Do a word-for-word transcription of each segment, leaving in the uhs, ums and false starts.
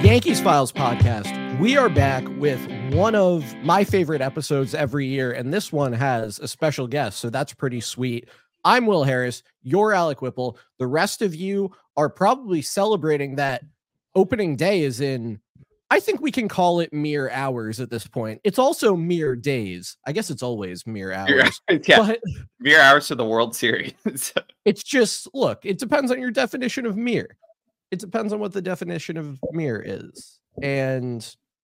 Yankees Files podcast. We are back with one of my favorite episodes every year, and this one has a special guest, so that's pretty sweet. I'm Will Harris. You're Alec Whipple. The rest of you are probably celebrating that opening day is in, I think we can call it mere hours at this point. It's also mere days. I guess it's always mere hours. Yeah, but mere hours to the World Series. It's just, look, it depends on your definition of mere. It depends on what the definition of mere is. And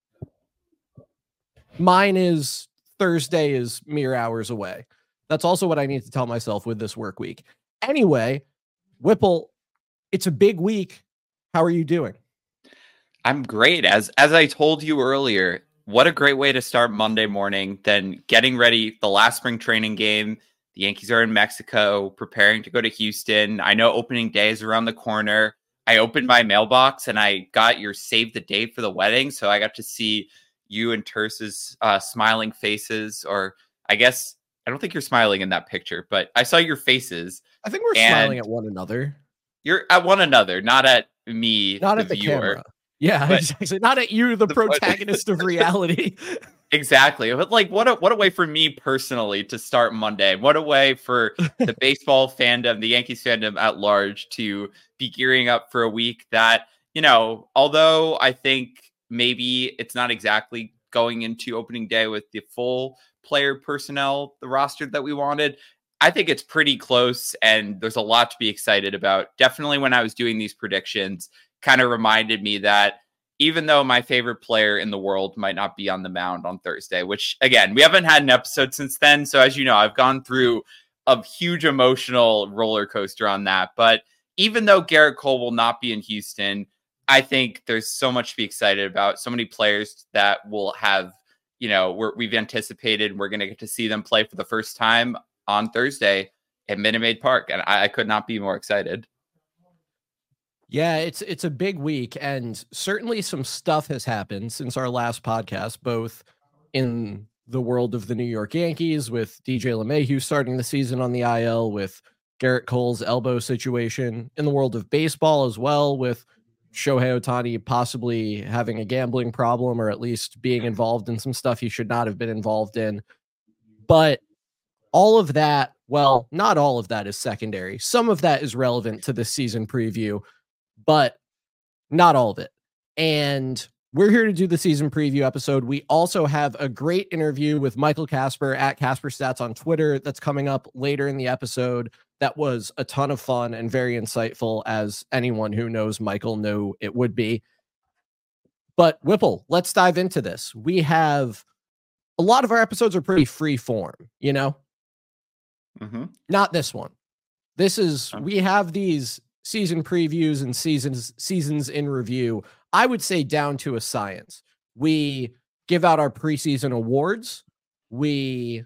mine is Thursday is mere hours away. That's also what I need to tell myself with this work week. Anyway, Whipple, it's a big week. How are you doing? I'm great. As as I told you earlier, what a great way to start Monday morning than getting ready the last spring training game. The Yankees are in Mexico, preparing to go to Houston. I know opening day is around the corner. I opened my mailbox and I got your save the date for the wedding. So I got to see you and Terce's uh, smiling faces, or I guess, I don't think you're smiling in that picture, but I saw your faces. I think we're smiling at one another. You're at one another, not at me, not the at the viewer. Camera. Yeah, but exactly. Not at you, the, the protagonist of reality. Exactly. But like, what a what a way for me personally to start Monday. What a way for the baseball fandom, the Yankees fandom at large, to be gearing up for a week that, you know, although I think maybe it's not exactly going into opening day with the full player personnel, the roster that we wanted, I think it's pretty close and there's a lot to be excited about. Definitely when I was doing these predictions, kind of reminded me that even though my favorite player in the world might not be on the mound on Thursday, which again, we haven't had an episode since then. So as you know, I've gone through a huge emotional roller coaster on that. But even though Gerrit Cole will not be in Houston, I think there's so much to be excited about. So many players that will have, you know, we're, we've anticipated we're going to get to see them play for the first time on Thursday at Minute Maid Park. And I, I could not be more excited. Yeah, it's it's a big week, and certainly some stuff has happened since our last podcast, both in the world of the New York Yankees with D J LeMahieu starting the season on the I L, with Gerrit Cole's elbow situation, in the world of baseball as well, with Shohei Ohtani possibly having a gambling problem or at least being involved in some stuff he should not have been involved in. But all of that, well, not all of that is secondary. Some of that is relevant to this season preview, but not all of it. And we're here to do the season preview episode. We also have a great interview with Michael Casper at Casper Stats on Twitter that's coming up later in the episode. That was a ton of fun and very insightful, as anyone who knows Michael knew it would be. But Whipple, let's dive into this. We have a lot of our episodes are pretty free form, you know, mm-hmm. Not this one. This is, we have these season previews and seasons seasons in review, I would say down to a science. We give out our preseason awards. We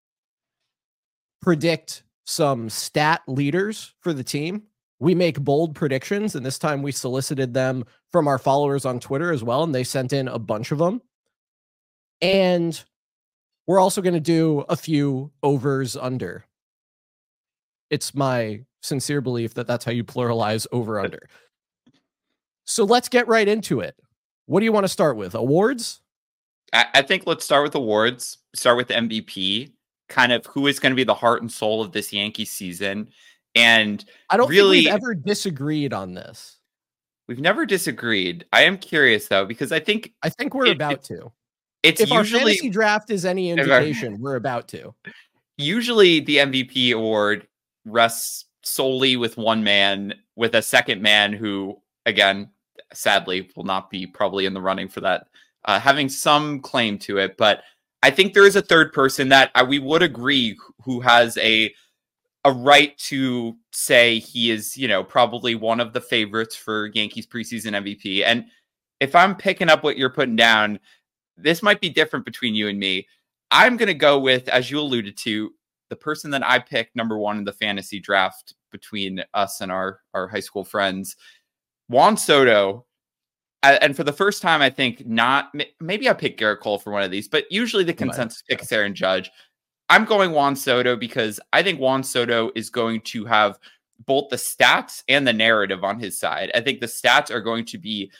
predict some stat leaders for the team. We make bold predictions, and this time we solicited them from our followers on Twitter as well, and they sent in a bunch of them. And we're also going to do a few overs under. It's my sincere belief that that's how you pluralize over under. So let's get right into it. What do you want to start with? Awards? I, I think let's start with awards. Start with the M V P. Kind of who is going to be the heart and soul of this Yankee season. And I don't really, think we've ever disagreed on this. We've never disagreed. I am curious though, because I think I think we're it, about it, to. It's if usually, our fantasy draft is any indication, our, we're about to. Usually the M V P award rests solely with one man, with a second man who, again, sadly, will not be probably in the running for that, uh, having some claim to it. But I think there is a third person that uh, we would agree who has a a right to say he is, you know, probably one of the favorites for Yankees preseason M V P. And if I'm picking up what you're putting down, this might be different between you and me. I'm going to go with, as you alluded to, the person that I picked number one in the fantasy draft between us and our, our high school friends, Juan Soto. And for the first time, I think not, maybe I picked Gerrit Cole for one of these, but usually the consensus pick is Aaron Judge. I'm going Juan Soto because I think Juan Soto is going to have both the stats and the narrative on his side. I think the stats are going to be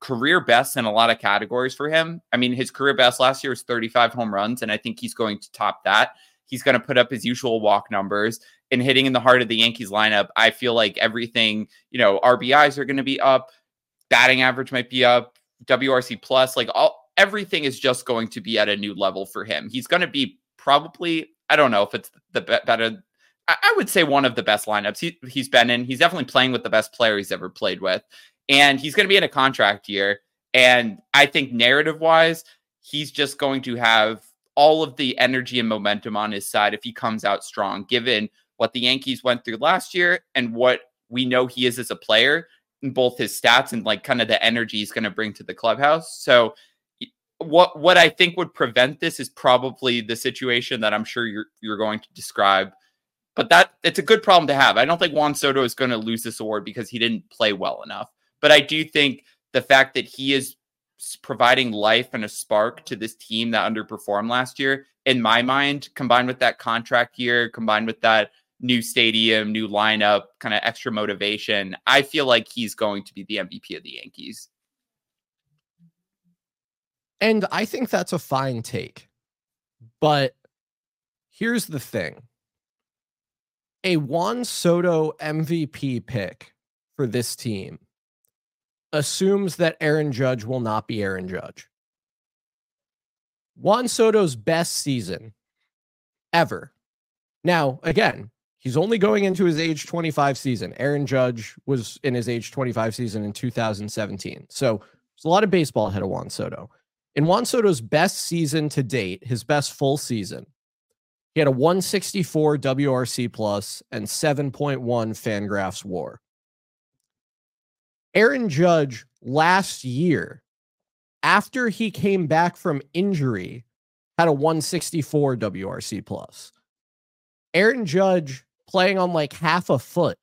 career best in a lot of categories for him. I mean, his career best last year was thirty-five home runs, and I think he's going to top that. He's going to put up his usual walk numbers and hitting in the heart of the Yankees lineup. I feel like everything, you know, R B Is are going to be up, batting average might be up, W R C plus, like all everything is just going to be at a new level for him. He's going to be probably, I don't know if it's the be- better, I-, I would say one of the best lineups he, he's been in. He's definitely playing with the best player he's ever played with. And he's going to be in a contract year. And I think narrative wise, he's just going to have all of the energy and momentum on his side if he comes out strong, given what the Yankees went through last year and what we know he is as a player in both his stats and like kind of the energy he's going to bring to the clubhouse. So what, what I think would prevent this is probably the situation that I'm sure you're, you're going to describe, but that it's a good problem to have. I don't think Juan Soto is going to lose this award because he didn't play well enough, but I do think the fact that he is providing life and a spark to this team that underperformed last year, in my mind, combined with that contract year, combined with that new stadium, new lineup, kind of extra motivation, I feel like he's going to be the M V P of the Yankees. And I think that's a fine take. But here's the thing. A Juan Soto M V P pick for this team assumes that Aaron Judge will not be Aaron Judge. Juan Soto's best season ever. Now, again, he's only going into his age twenty-five season. Aaron Judge was in his age twenty-five season in two thousand seventeen. So there's a lot of baseball ahead of Juan Soto. In Juan Soto's best season to date, his best full season, he had a one sixty-four W R C plus and seven point one Fangraphs WAR. Aaron Judge last year, after he came back from injury, had a one sixty-four W R C plus. Aaron Judge, playing on like half a foot,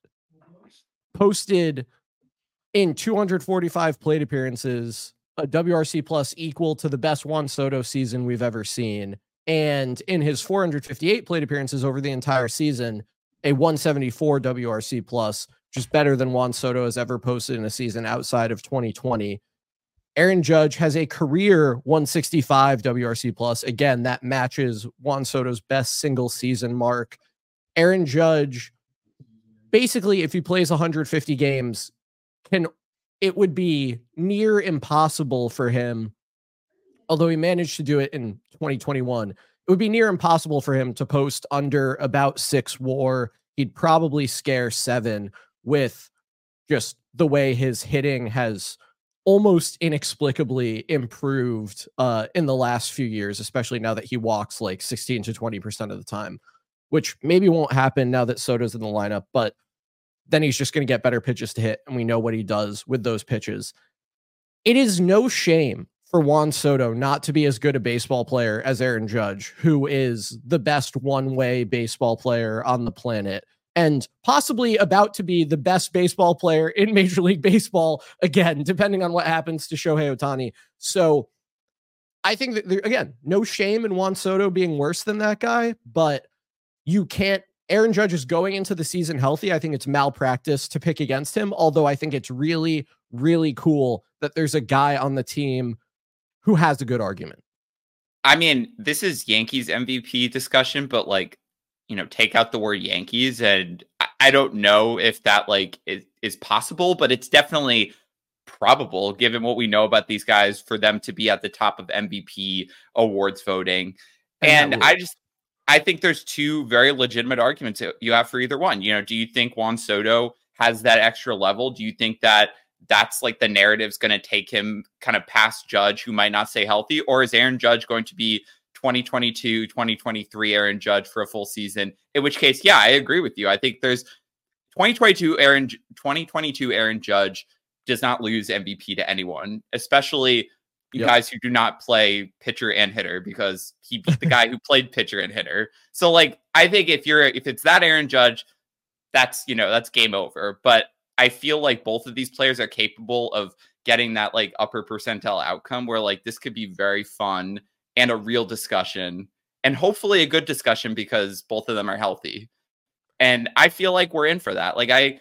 posted in two hundred forty-five plate appearances a W R C plus equal to the best Juan Soto season we've ever seen. And in his four hundred fifty-eight plate appearances over the entire season, a one seventy-four W R C plus, which is better than Juan Soto has ever posted in a season outside of twenty twenty. Aaron Judge has a career one sixty-five W R C plus. Again, that matches Juan Soto's best single season mark. Aaron Judge, basically, if he plays one hundred fifty games, can it would be near impossible for him, although he managed to do it in twenty twenty-one, it would be near impossible for him to post under about six WAR. He'd probably scare seven with just the way his hitting has almost inexplicably improved uh, in the last few years, especially now that he walks like sixteen to twenty percent of the time, which maybe won't happen now that Soto's in the lineup, but then he's just going to get better pitches to hit, and we know what he does with those pitches. It is no shame for Juan Soto not to be as good a baseball player as Aaron Judge, who is the best one-way baseball player on the planet, and possibly about to be the best baseball player in Major League Baseball, again, depending on what happens to Shohei Ohtani. So I think that, there, again, no shame in Juan Soto being worse than that guy, but you can't, Aaron Judge is going into the season healthy. I think it's malpractice to pick against him, although I think it's really, really cool that there's a guy on the team who has a good argument. I mean, this is Yankees M V P discussion, but like, you know, take out the word Yankees, and I, I don't know if that like is, is possible, but it's definitely probable given what we know about these guys for them to be at the top of M V P awards voting. And, and I just, I think there's two very legitimate arguments you have for either one. You know, do you think Juan Soto has that extra level? Do you think that that's like the narrative's going to take him kind of past Judge, who might not stay healthy? Or is Aaron Judge going to be twenty twenty-two, twenty twenty-three Aaron Judge for a full season? In which case, yeah, I agree with you. I think there's twenty twenty-two Aaron, twenty twenty-two Aaron Judge does not lose M V P to anyone, especially you yep. guys who do not play pitcher and hitter, because he beat the guy who played pitcher and hitter. So like, I think if you're, if it's that Aaron Judge, that's, you know, that's game over. But I feel like both of these players are capable of getting that like upper percentile outcome where like this could be very fun and a real discussion, and hopefully a good discussion because both of them are healthy. And I feel like we're in for that. Like I,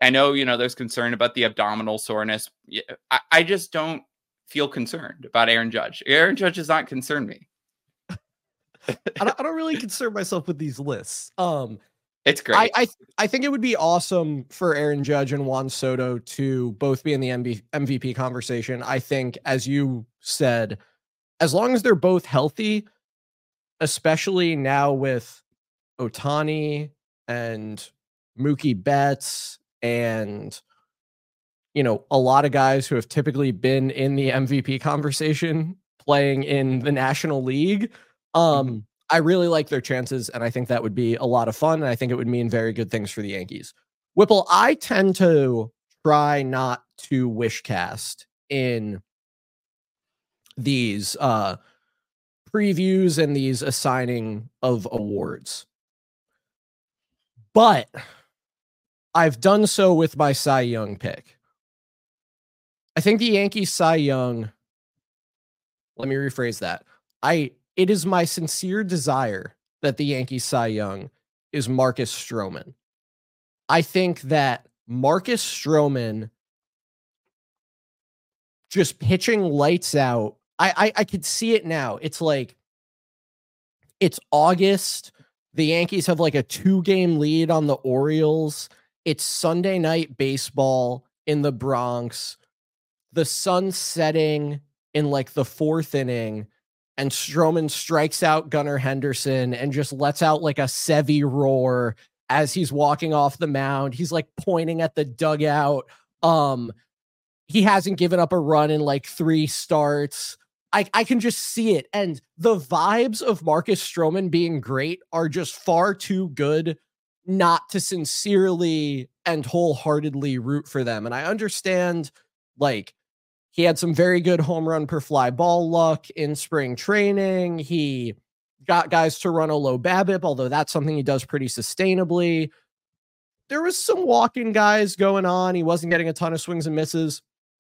I know, you know, there's concern about the abdominal soreness. I, I just don't feel concerned about Aaron Judge. Aaron Judge does not concern me. I, don't, I don't really concern myself with these lists. Um, It's great. I, I I think it would be awesome for Aaron Judge and Juan Soto to both be in the M V P conversation. I think, as you said, as long as they're both healthy, especially now with Ohtani and Mookie Betts and, you know, a lot of guys who have typically been in the M V P conversation playing in the National League. Um, mm-hmm. I really like their chances, and I think that would be a lot of fun, and I think it would mean very good things for the Yankees. Whipple, I tend to try not to wishcast in these uh, previews and these assigning of awards. But I've done so with my Cy Young pick. I think the Yankees Cy Young, let me rephrase that. I It is my sincere desire that the Yankees Cy Young is Marcus Stroman. I think that Marcus Stroman just pitching lights out. I, I I could see it now. It's like it's August. The Yankees have like a two-game lead on the Orioles. It's Sunday night baseball in the Bronx. The sun's setting in like the fourth inning, and Stroman strikes out Gunnar Henderson and just lets out like a Sevy roar as he's walking off the mound. He's like pointing at the dugout. Um, he hasn't given up a run in like three starts. I, I can just see it. And the vibes of Marcus Stroman being great are just far too good not to sincerely and wholeheartedly root for them. And I understand, like, he had some very good home run per fly ball luck in spring training. He got guys to run a low BABIP, although that's something he does pretty sustainably. There was some walking guys going on. He wasn't getting a ton of swings and misses.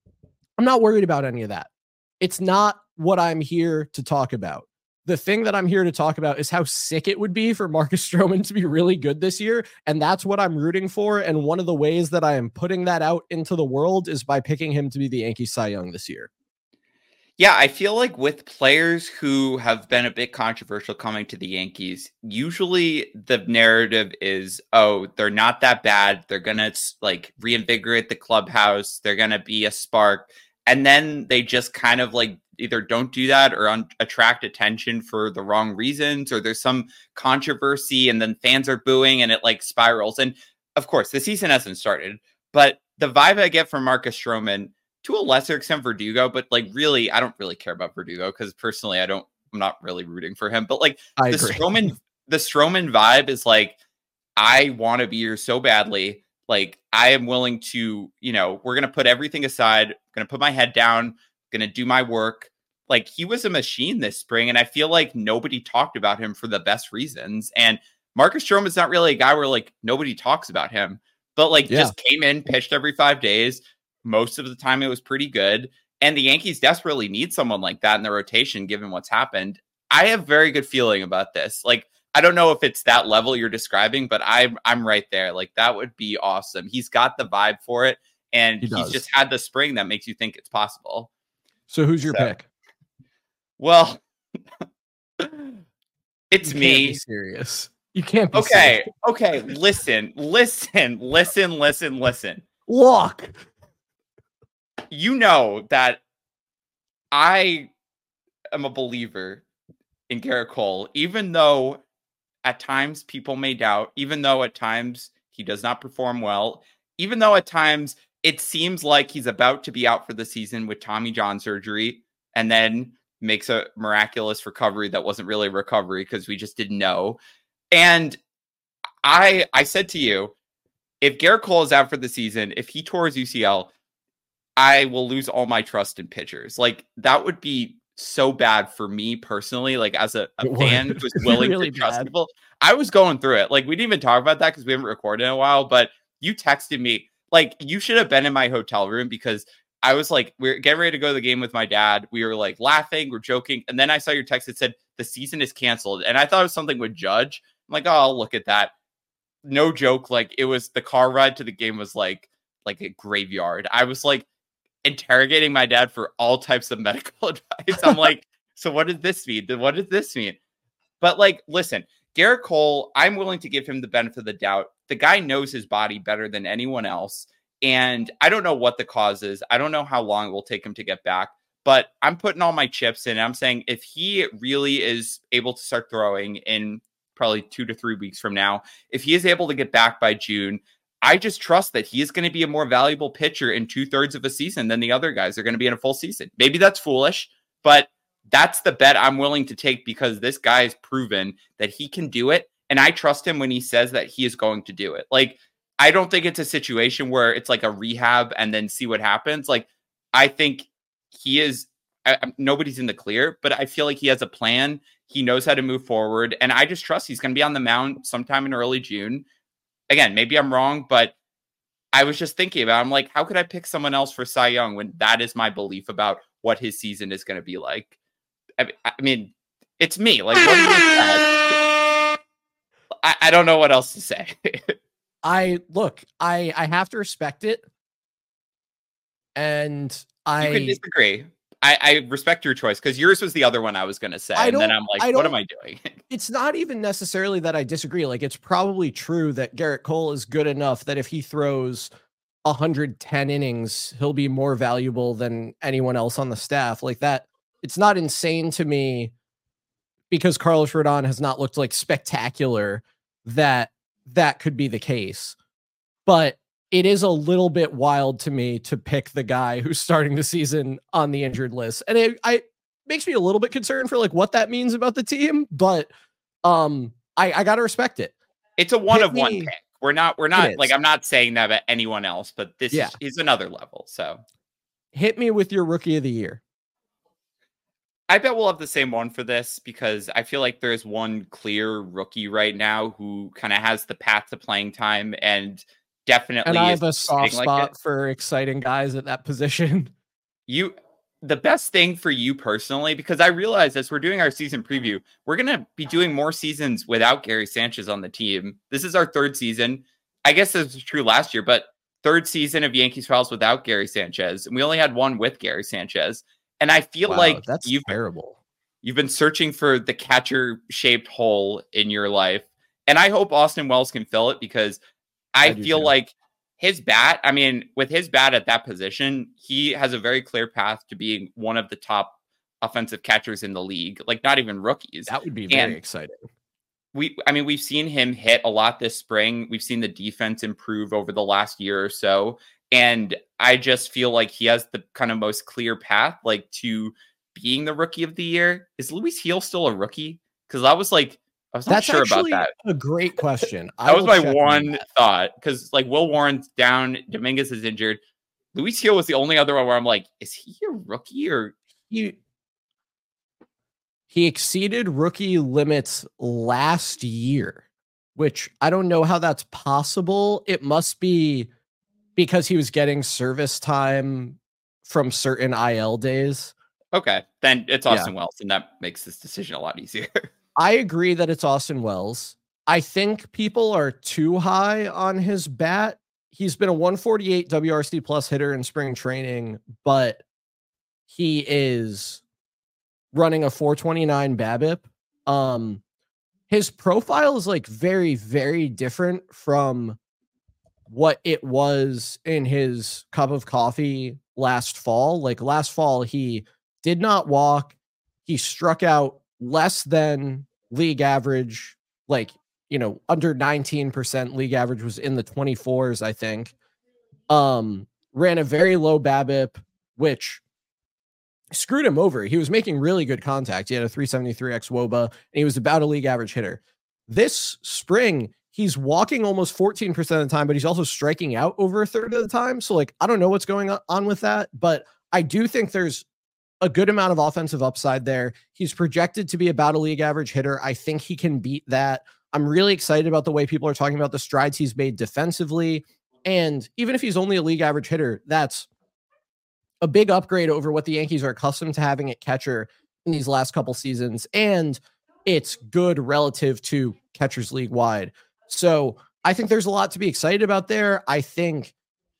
I'm not worried about any of that. It's not what I'm here to talk about. The thing that I'm here to talk about is how sick it would be for Marcus Stroman to be really good this year. And that's what I'm rooting for. And one of the ways that I am putting that out into the world is by picking him to be the Yankees Cy Young this year. Yeah, I feel like with players who have been a bit controversial coming to the Yankees, usually the narrative is, oh, they're not that bad. They're going to like reinvigorate the clubhouse. They're going to be a spark. And then they just kind of like either don't do that or un- attract attention for the wrong reasons, or there's some controversy and then fans are booing and it like spirals. And of course, the season hasn't started, but the vibe I get from Marcus Stroman, to a lesser extent Verdugo, but like really, I don't really care about Verdugo because personally, I don't, I'm not really rooting for him. But like I the agree. Stroman, the Stroman vibe is like, I want to be here so badly. Like I am willing to, you know, we're going to put everything aside. I'm going to put my head down, going to do my work. Like he was a machine this spring. And I feel like nobody talked about him for the best reasons. And Marcus Stroman is not really a guy where like nobody talks about him, but like yeah. just came in, pitched every five days. Most of the time it was pretty good. And the Yankees desperately need someone like that in the rotation, given what's happened. I have very good feeling about this. Like, I don't know if it's that level you're describing, but I'm, I'm right there. Like that would be awesome. He's got the vibe for it. And he he's just had the spring that makes you think it's possible. So who's your so, pick? Well, it's you me. Can't be serious. You can't be okay. serious. Okay. Listen, listen, listen, listen, listen. Look. You know that I am a believer in Gerrit Cole, even though at times people may doubt, even though at times he does not perform well, even though at times it seems like he's about to be out for the season with Tommy John surgery and then makes a miraculous recovery that wasn't really a recovery because we just didn't know. And I I said to you, if Gerrit Cole is out for the season, if he tore his U C L, I will lose all my trust in pitchers. Like that would be so bad for me personally, like as a, a fan who's willing really to trust bad. people. I was going through it. Like we didn't even talk about that because we haven't recorded in a while, but you texted me like you should have been in my hotel room because I was like, we're getting ready to go to the game with my dad. We were like laughing, we're joking. And then I saw your text that said the season is canceled. And I thought it was something with Judge. I'm like, oh, I'll look at that. No joke. Like it was the car ride to the game was like like a graveyard. I was like interrogating my dad for all types of medical advice. I'm like, so what does this mean? What does this mean? But like, listen, Gerrit Cole, I'm willing to give him the benefit of the doubt. The guy knows his body better than anyone else. And I don't know what the cause is. I don't know how long it will take him to get back. But I'm putting all my chips in. I'm saying if he really is able to start throwing in probably two to three weeks from now, if he is able to get back by June, I just trust that he is going to be a more valuable pitcher in two thirds of a season than the other guys are going to be in a full season. Maybe that's foolish, but that's the bet I'm willing to take because this guy has proven that he can do it. And I trust him when he says that he is going to do it. Like, I don't think it's a situation where it's like a rehab and then see what happens. Like, I think he is, I, nobody's in the clear, but I feel like he has a plan. He knows how to move forward. And I just trust he's going to be on the mound sometime in early June. Again, maybe I'm wrong, but I was just thinking about, I'm like, how could I pick someone else for Cy Young when that is my belief about what his season is going to be like? I, I mean, it's me. Like, what do you expect? I, I don't know what else to say. I look, I, I have to respect it. And I you can disagree. I, I respect your choice because yours was the other one I was going to say. And then I'm like, what am I doing? It's not even necessarily that I disagree. Like, it's probably true that Gerrit Cole is good enough that if he throws one hundred ten innings, he'll be more valuable than anyone else on the staff. Like that, it's not insane to me because Carlos Rodon has not looked like spectacular that that could be the case. But it is a little bit wild to me to pick the guy who's starting the season on the injured list. And it I, makes me a little bit concerned for like what that means about the team. But um, I, I got to respect it. It's a one Hit of me. one pick. We're not, we're not like, I'm not saying that about anyone else, but this yeah. is, is another level. So hit me with your rookie of the year. I bet we'll have the same one for this because I feel like there's one clear rookie right now who kind of has the path to playing time and definitely. And I have a soft spot like for exciting guys at that position. You, the best thing for you personally, because I realize as we're doing our season preview, we're going to be doing more seasons without Gary Sanchez on the team. This is our third season. I guess this was true last year, but third season of Yankees Files without Gary Sanchez. And we only had one with Gary Sanchez. And I feel wow, like that's you've, terrible. You've been searching for the catcher shaped hole in your life. And I hope Austin Wells can fill it because I, I feel too. like his bat, I mean, with his bat at that position, he has a very clear path to being one of the top offensive catchers in the league, like not even rookies. That would be very and exciting. We, I mean, we've seen him hit a lot this spring. We've seen the defense improve over the last year or so. And I just feel like he has the kind of most clear path, like to being the rookie of the year. Is Luis Gil still a rookie? Because I was like, I was not That's sure about that. A great question. That was my one thought because like Will Warren's down, Dominguez is injured. Luis Gil was the only other one where I'm like, is he a rookie or he? He exceeded rookie limits last year, which I don't know how that's possible. It must be because he was getting service time from certain I L days. Okay, then it's Austin yeah. Wells, and that makes this decision a lot easier. I agree that it's Austin Wells. I think people are too high on his bat. He's been a one forty-eight W R C plus hitter in spring training, but he is running a four twenty-nine BABIP. Um, his profile is like very, very different from what it was in his cup of coffee last fall. Like last fall, he did not walk. He struck out less than league average, like, you know, under nineteen percent. League average was in the twenty-fours, I think. Um, ran a very low BABIP, which screwed him over. He was making really good contact. He had a three seventy-three X WOBA, and he was about a league average hitter. This spring, he's walking almost fourteen percent of the time, but he's also striking out over a third of the time. So, like, I don't know what's going on with that, but I do think there's a good amount of offensive upside there. He's projected to be about a league average hitter. I think he can beat that. I'm really excited about the way people are talking about the strides he's made defensively. And even if he's only a league average hitter, that's a big upgrade over what the Yankees are accustomed to having at catcher in these last couple seasons. And it's good relative to catchers league wide. So I think there's a lot to be excited about there. I think,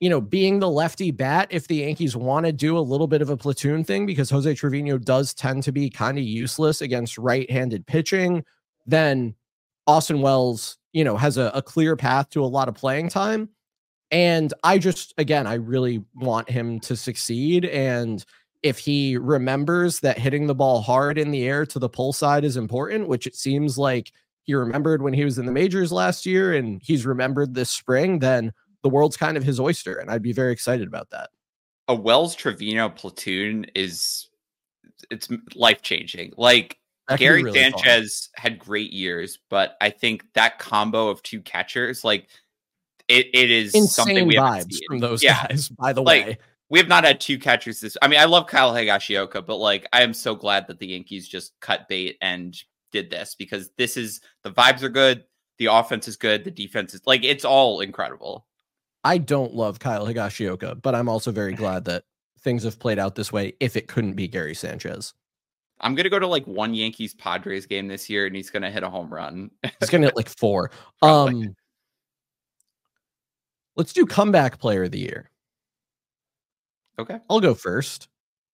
you know, being the lefty bat, if the Yankees want to do a little bit of a platoon thing, because Jose Trevino does tend to be kind of useless against right-handed pitching, then Austin Wells, you know, has a, a clear path to a lot of playing time. And I just, again, I really want him to succeed. And if he remembers that hitting the ball hard in the air to the pull side is important, which it seems like he remembered when he was in the majors last year and he's remembered this spring, then the world's kind of his oyster. And I'd be very excited about that. A Wells Trevino platoon is, it's life-changing. Like, Gary really Sanchez fun. had great years, but I think that combo of two catchers, like, it, it is insane something we haven't vibes seen from those yeah. guys, by the like, way. We have not had two catchers this. I mean, I love Kyle Higashioka, but like, I am so glad that the Yankees just cut bait and did this, because this is, the vibes are good, the offense is good, the defense is like, it's all incredible. I don't love Kyle Higashioka, but I'm also very glad that things have played out this way if it couldn't be Gary Sanchez. I'm going to go to like one Yankees Padres game this year and he's going to hit a home run. He's going to hit like four. um, let's do comeback player of the year. Okay. I'll go first.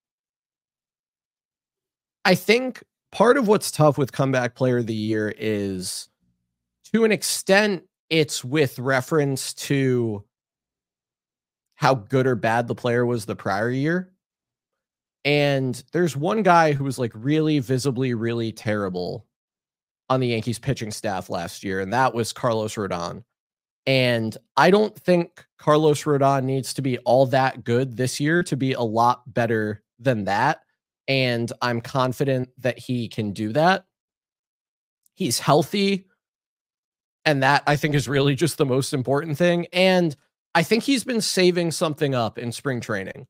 I think part of what's tough with comeback player of the year is, to an extent, it's with reference to how good or bad the player was the prior year. And there's one guy who was like really visibly, really terrible on the Yankees pitching staff last year, and that was Carlos Rodon. And I don't think Carlos Rodon needs to be all that good this year to be a lot better than that. And I'm confident that he can do that. He's healthy. And that, I think, is really just the most important thing. And I think he's been saving something up in spring training.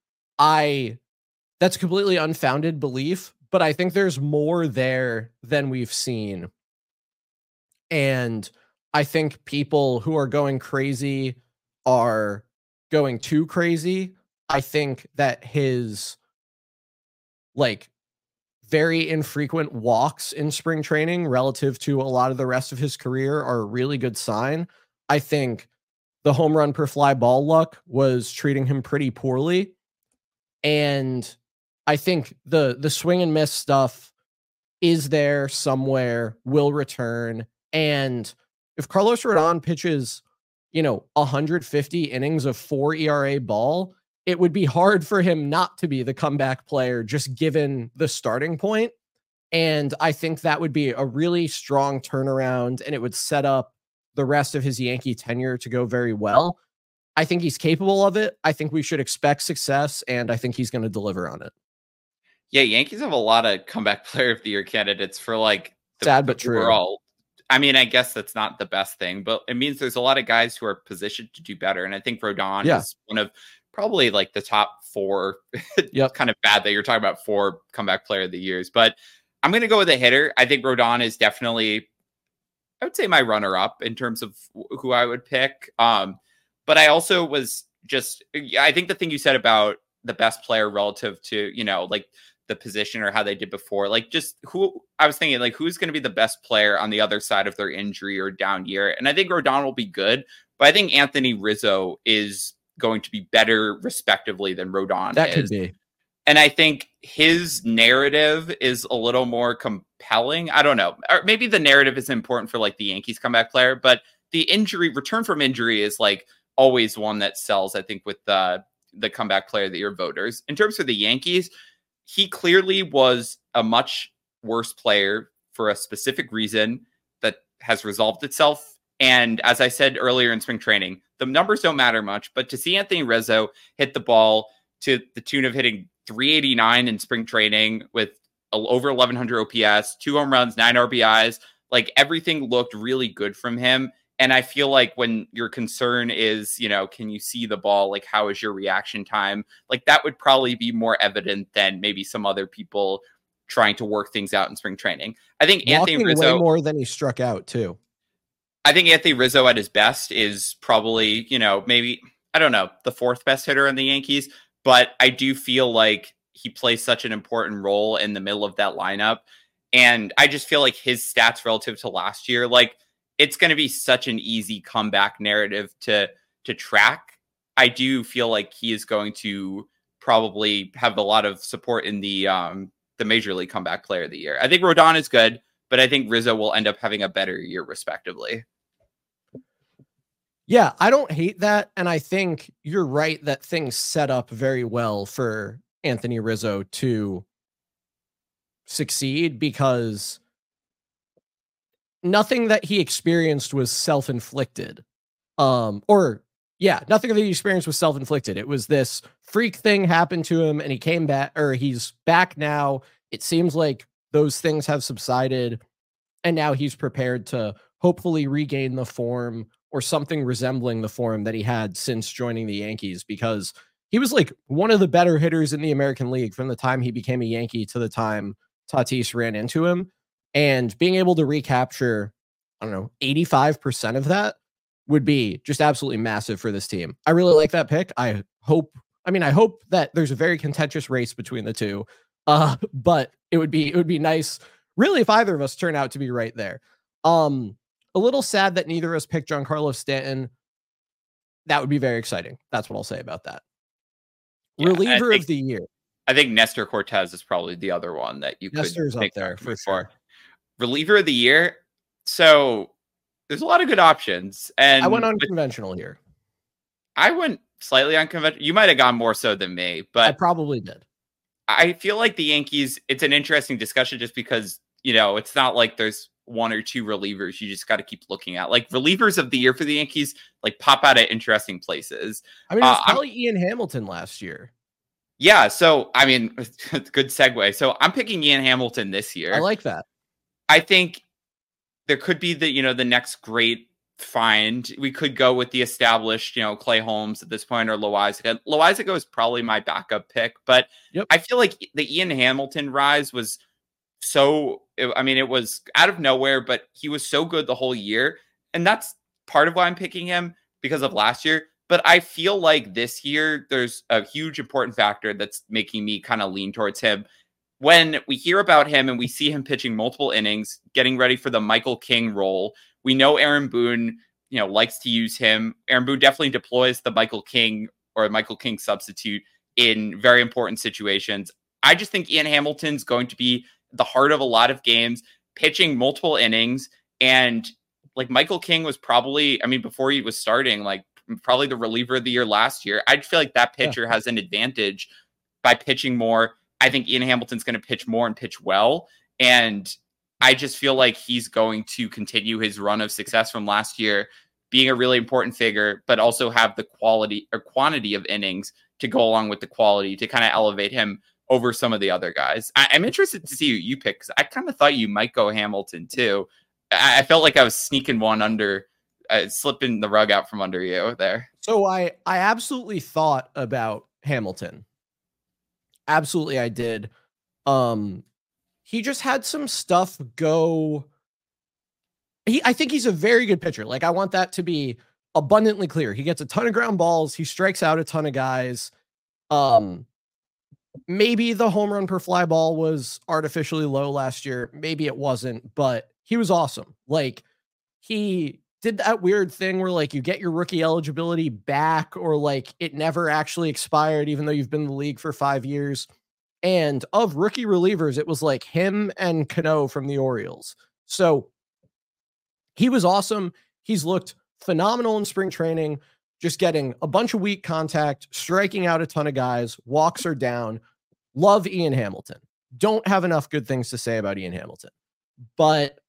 I, that's completely unfounded belief, but I think there's more there than we've seen. And I think people who are going crazy are going too crazy. I think that his, like, very infrequent walks in spring training relative to a lot of the rest of his career are a really good sign. I think the home run per fly ball luck was treating him pretty poorly. And I think the, the swing and miss stuff is there somewhere, will return. And if Carlos Rodon pitches, you know, one hundred fifty innings of four E R A ball, it would be hard for him not to be the comeback player, just given the starting point. And I think that would be a really strong turnaround, and it would set up the rest of his Yankee tenure to go very well. I think he's capable of it. I think we should expect success, and I think he's going to deliver on it. Yeah, Yankees have a lot of comeback player of the year candidates for like the, sad but true. Overall. I mean, I guess that's not the best thing, but it means there's a lot of guys who are positioned to do better. And I think Rodon yeah. is one of probably like the top four. Yep. Kind of bad that you're talking about four comeback player of the years, but I'm going to go with a hitter. I think Rodon is definitely, I would say, my runner up in terms of who I would pick. Um, but I also was just, I think the thing you said about the best player relative to, you know, like the position or how they did before, like just who I was thinking, like, who's going to be the best player on the other side of their injury or down year. And I think Rodon will be good, but I think Anthony Rizzo is going to be better respectively than Rodon that is. Could be. And I think his narrative is a little more compelling. I don't know. Or maybe the narrative is important for like the Yankees comeback player, but the injury return from injury is like always one that sells, I think, with the, the comeback player of the year voters. In terms of the Yankees, he clearly was a much worse player for a specific reason that has resolved itself. And as I said earlier in spring training, the numbers don't matter much, but to see Anthony Rizzo hit the ball to the tune of hitting three eighty-nine in spring training with over eleven hundred O P S, two home runs, nine R B Is, like everything looked really good from him. And I feel like when your concern is, you know, can you see the ball? Like, how is your reaction time? Like, that would probably be more evident than maybe some other people trying to work things out in spring training. I think Walking Anthony Rizzo way more than he struck out too. I think Anthony Rizzo at his best is probably, you know, maybe, I don't know, the fourth best hitter in the Yankees, but I do feel like he plays such an important role in the middle of that lineup. And I just feel like his stats relative to last year, like, it's going to be such an easy comeback narrative to to track. I do feel like he is going to probably have a lot of support in the um, the Major League Comeback Player of the Year. I think Rodon is good, but I think Rizzo will end up having a better year respectively. Yeah, I don't hate that. And I think you're right that things set up very well for Anthony Rizzo to succeed, because nothing that he experienced was self-inflicted. Um, or yeah, nothing that he experienced was self-inflicted. It was this freak thing happened to him and he came back, or he's back now. It seems like those things have subsided and now he's prepared to hopefully regain the form or something resembling the form that he had since joining the Yankees, because he was like one of the better hitters in the American League from the time he became a Yankee to the time Tatis ran into him. And being able to recapture, I don't know, eighty-five percent of that would be just absolutely massive for this team. I really like that pick. I hope, I mean, I hope that there's a very contentious race between the two, uh, but it would be, it would be nice really if either of us turn out to be right there. Um, a little sad that neither of us picked Giancarlo Stanton. That would be very exciting. That's what I'll say about that. Yeah, reliever think, of the year. I think Nestor Cortez is probably the other one that you Nestor's could up there for sure. Reliever of the year. So there's a lot of good options. And I went unconventional here. I went slightly unconventional. You might have gone more so than me, but I probably did. I feel like the Yankees, it's an interesting discussion just because, you know, it's not like there's one or two relievers you just got to keep looking at. Like relievers of the year for the Yankees, like pop out at interesting places. I mean, it was uh, probably I'm, Ian Hamilton last year. Yeah. So, I mean, good segue. So I'm picking Ian Hamilton this year. I like that. I think there could be the, you know, the next great find. We could go with the established, you know, Clay Holmes at this point, or Loizaga. Loizaga is probably my backup pick, but yep. I feel like the Ian Hamilton rise was so, I mean, it was out of nowhere, but he was so good the whole year. And that's part of why I'm picking him, because of last year. But I feel like this year, there's a huge important factor that's making me kind of lean towards him. When we hear about him and we see him pitching multiple innings, getting ready for the Michael King role, we know Aaron Boone, you know, likes to use him. Aaron Boone definitely deploys the Michael King or Michael King substitute in very important situations. I just think Ian Hamilton's going to be the heart of a lot of games, pitching multiple innings. And like Michael King was probably, I mean, before he was starting, like probably the reliever of the year last year. I feel like that pitcher yeah. has an advantage by pitching more. I think Ian Hamilton's going to pitch more and pitch well. And I just feel like he's going to continue his run of success from last year, being a really important figure, but also have the quality or quantity of innings to go along with the quality to kind of elevate him over some of the other guys. I, I'm interested to see who you pick, because I kind of thought you might go Hamilton too. I, I felt like I was sneaking one under, uh, slipping the rug out from under you there. So I, I absolutely thought about Hamilton. Absolutely, I did. Um, he just had some stuff go. He, I think he's a very good pitcher. Like, I want that to be abundantly clear. He gets a ton of ground balls. He strikes out a ton of guys. Um, maybe the home run per fly ball was artificially low last year. Maybe it wasn't, but he was awesome. Like, he did that weird thing where like you get your rookie eligibility back, or like it never actually expired, even though you've been in the league for five years. And of rookie relievers, it was like him and Cano from the Orioles. So he was awesome. He's looked phenomenal in spring training, just getting a bunch of weak contact, striking out a ton of guys. Walks are down. Love Ian Hamilton. Don't have enough good things to say about Ian Hamilton. But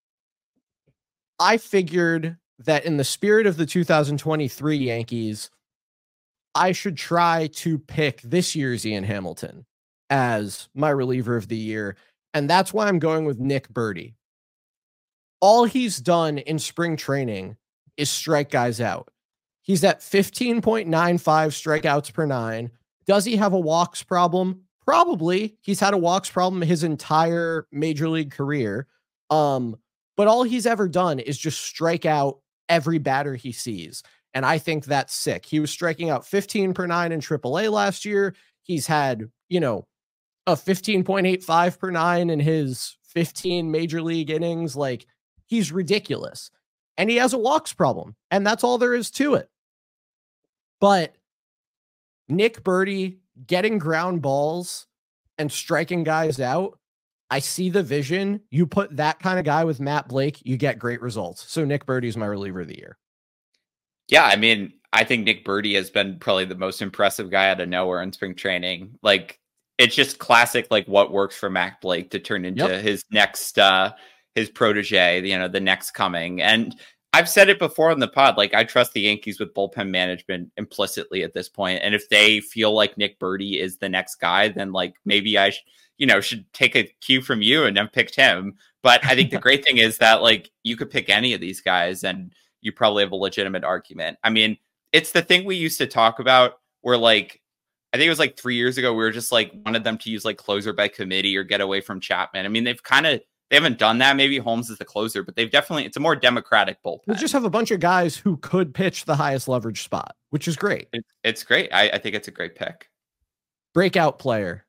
I figured that in the spirit of the two thousand twenty-three Yankees, I should try to pick this year's Ian Hamilton as my reliever of the year. And that's why I'm going with Nick Burdi. All he's done in spring training is strike guys out. He's at fifteen point nine five strikeouts per nine. Does he have a walks problem? Probably. He's had a walks problem his entire major league career. Um, But all he's ever done is just strike out every batter he sees. And I think that's sick. He was striking out fifteen per nine in triple A last year. He's had, you know, a fifteen point eight five per nine in his fifteen major league innings. Like, he's ridiculous. And he has a walks problem. And that's all there is to it. But Nick Birdy getting ground balls and striking guys out. I see the vision. You put that kind of guy with Matt Blake, you get great results. So Nick Birdy is my reliever of the year. Yeah, I mean, I think Nick Birdy has been probably the most impressive guy out of nowhere in spring training. Like, it's just classic, like what works for Matt Blake to turn into yep. his next, uh, his protege, you know, the next coming. And I've said it before on the pod, like I trust the Yankees with bullpen management implicitly at this point. And if they feel like Nick Birdy is the next guy, then like maybe I, sh- you know, should take a cue from you and then picked him. But I think the great thing is that like you could pick any of these guys and you probably have a legitimate argument. I mean, it's the thing we used to talk about where like, I think it was like three years ago, we were just like wanted them to use like closer by committee or get away from Chapman. I mean, they've kind of, they haven't done that. Maybe Holmes is the closer, but they've definitely, it's a more democratic bullpen. We just have a bunch of guys who could pitch the highest leverage spot, which is great. It, it's great. I, I think it's a great pick. Breakout player.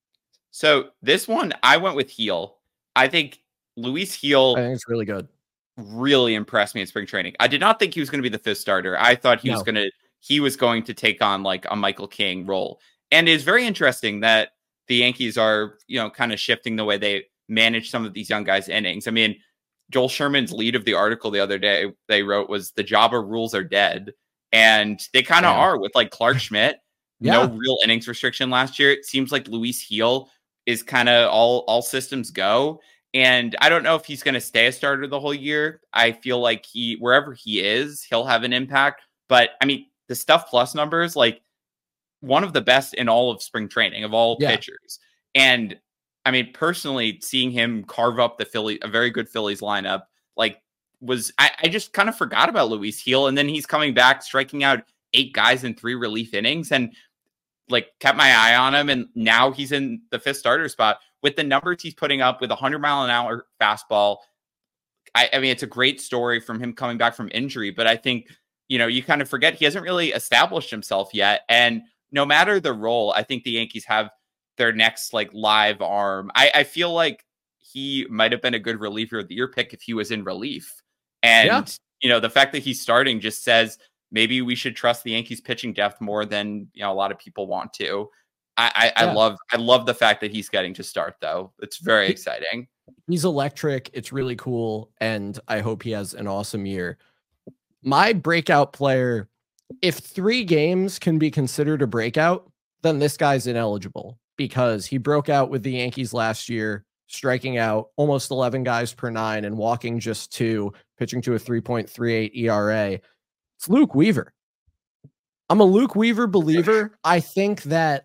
So this one, I went with Heel. I think Luis Heel. I think it's really good. Really impressed me in spring training. I did not think he was going to be the fifth starter. I thought he no. was going to, he was going to take on like a Michael King role. And it's very interesting that the Yankees are, you know, kind of shifting the way they manage some of these young guys' innings. I mean, Joel Sherman's lead of the article the other day they wrote was the Jabba rules are dead. And they kind of yeah. are with like Clark Schmidt, yeah. no real innings restriction last year. It seems like Luis Heel is kind of all, all systems go. And I don't know if he's going to stay a starter the whole year. I feel like he, wherever he is, he'll have an impact. But I mean, the Stuff Plus numbers, like one of the best in all of spring training of all yeah. pitchers. And I mean, personally, seeing him carve up the Philly, a very good Phillies lineup, like was, I, I just kind of forgot about Luis Heel. And then he's coming back, striking out eight guys in three relief innings and like kept my eye on him. And now he's in the fifth starter spot with the numbers he's putting up with a hundred mile an hour fastball. I, I mean, it's a great story from him coming back from injury, but I think, you know, you kind of forget he hasn't really established himself yet. And no matter the role, I think the Yankees have their next like live arm. I, I feel like he might have been a good reliever of the year pick if he was in relief. And, yeah. you know, the fact that he's starting just says maybe we should trust the Yankees pitching depth more than, you know, a lot of people want to. I, I, yeah. I love, I love the fact that he's getting to start though. It's very exciting. He's electric. It's really cool. And I hope he has an awesome year. My breakout player, if three games can be considered a breakout, then this guy's ineligible because he broke out with the Yankees last year, striking out almost eleven guys per nine and walking just two, pitching to a three point three eight E R A. It's Luke Weaver. I'm a Luke Weaver believer. I think that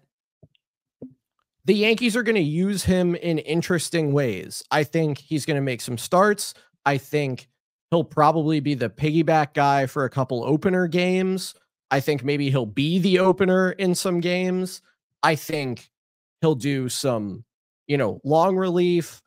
the Yankees are going to use him in interesting ways. I think he's going to make some starts. I think he'll probably be the piggyback guy for a couple opener games. I think maybe he'll be the opener in some games. I think he'll do some, you know, long relief.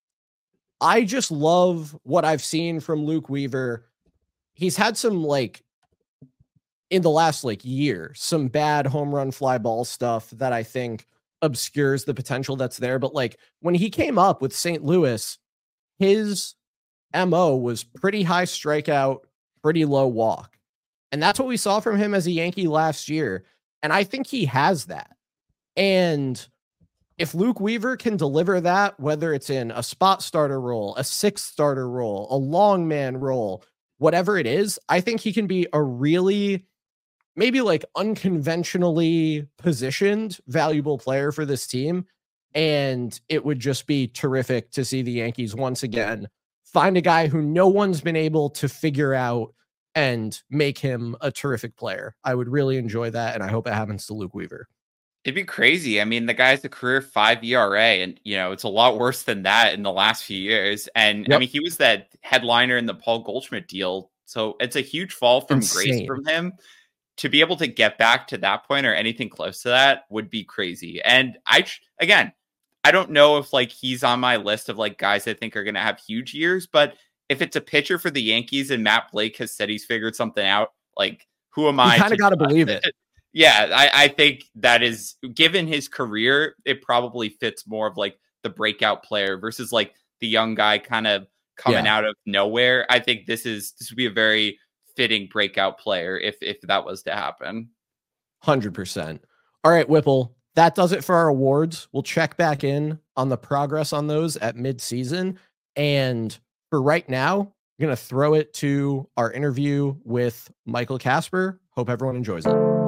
I just love what I've seen from Luke Weaver. He's had some, like, in the last, like, year, some bad home run fly ball stuff that I think obscures the potential that's there. But, like, when he came up with Saint Louis, his M O was pretty high strikeout, pretty low walk. And that's what we saw from him as a Yankee last year. And I think he has that. And if Luke Weaver can deliver that, whether it's in a spot starter role, a sixth starter role, a long man role, whatever it is, I think he can be a really, maybe like unconventionally positioned, valuable player for this team. And it would just be terrific to see the Yankees once again find a guy who no one's been able to figure out and make him a terrific player. I would really enjoy that, and I hope it happens to Luke Weaver. It'd be crazy. I mean, the guy's a career five E R A, and, you know, it's a lot worse than that in the last few years. And, yep. I mean, he was that headliner in the Paul Goldschmidt deal, so it's a huge fall from Insane. grace from him. To be able to get back to that point or anything close to that would be crazy. And I, again, I don't know if like he's on my list of like guys I think are going to have huge years, but if it's a pitcher for the Yankees and Matt Blake has said he's figured something out, like who am I? You kind of got to believe it. it. Yeah, I, I think that is, given his career, it probably fits more of like the breakout player versus like the young guy kind of coming yeah. out of nowhere. I think this is, this would be a very fitting breakout player if if that was to happen. one hundred percent. All right, Whipple, that does it for our awards. We'll check back in on the progress on those at mid-season. And for right now, I'm going to throw it to our interview with Michael Kasper. Hope everyone enjoys it.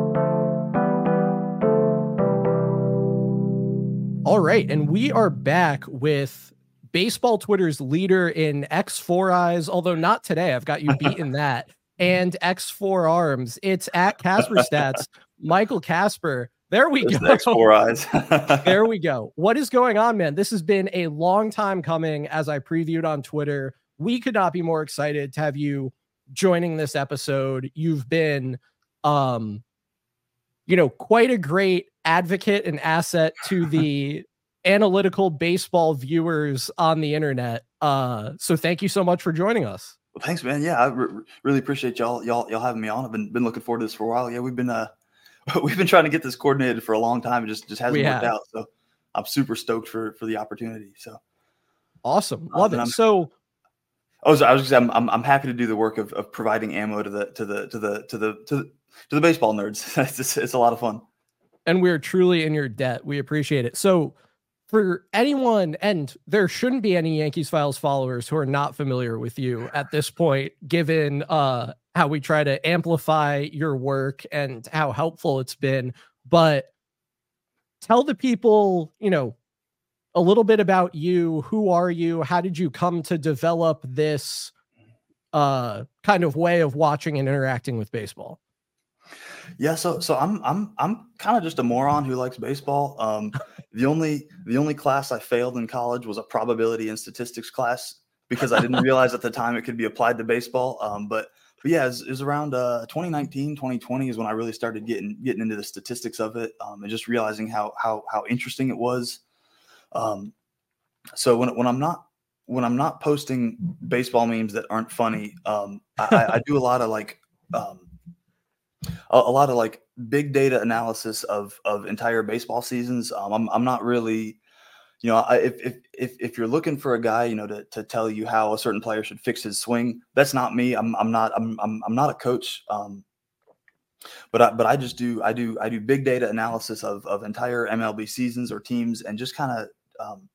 All right, and we are back with baseball Twitter's leader in X four eyes, although not today. I've got you beaten that. And X four arms. It's at Kasper Stats. Michael Kasper. There we There's go. The X four eyes. There we go. What is going on, man? This has been a long time coming, as I previewed on Twitter. We could not be more excited to have you joining this episode. You've been, um, you know, quite a great advocate and asset to the analytical baseball viewers on the internet. Uh, so thank you so much for joining us. Well, thanks, man. Yeah, I re- really appreciate y'all, y'all, y'all having me on. I've been been looking forward to this for a while. Yeah, we've been uh, we've been trying to get this coordinated for a long time. It just just hasn't We worked have. out. So I'm super stoked for for the opportunity. So Awesome, love uh, it. So. I was I was just I'm, I'm I'm happy to do the work of, of providing ammo to the to the to the to the to the, to the baseball nerds. it's, just, it's a lot of fun. And we're truly in your debt. We appreciate it. So for anyone, and there shouldn't be any Yankees Files followers who are not familiar with you at this point, given uh, how we try to amplify your work and how helpful it's been. But tell the people, you know, a little bit about you. Who are you? How did you come to develop this uh, kind of way of watching and interacting with baseball? Yeah, so so I'm I'm I'm kind of just a moron who likes baseball. Um, the only the only class I failed in college was a probability and statistics class because I didn't realize at the time it could be applied to baseball. Um, but but yeah, it was, it was around uh, twenty nineteen, twenty twenty is when I really started getting getting into the statistics of it, um, and just realizing how how how interesting it was. Um, so when when I'm not when I'm not posting baseball memes that aren't funny, um, I, I do a lot of like. Um, A, a lot of like big data analysis of of entire baseball seasons. Um, I'm I'm not really, you know, I, if if if if you're looking for a guy, you know, to to tell you how a certain player should fix his swing, that's not me. I'm I'm not I'm I'm I'm not a coach. Um, but I but I just do I do I do big data analysis of of entire M L B seasons or teams, and just kind of um,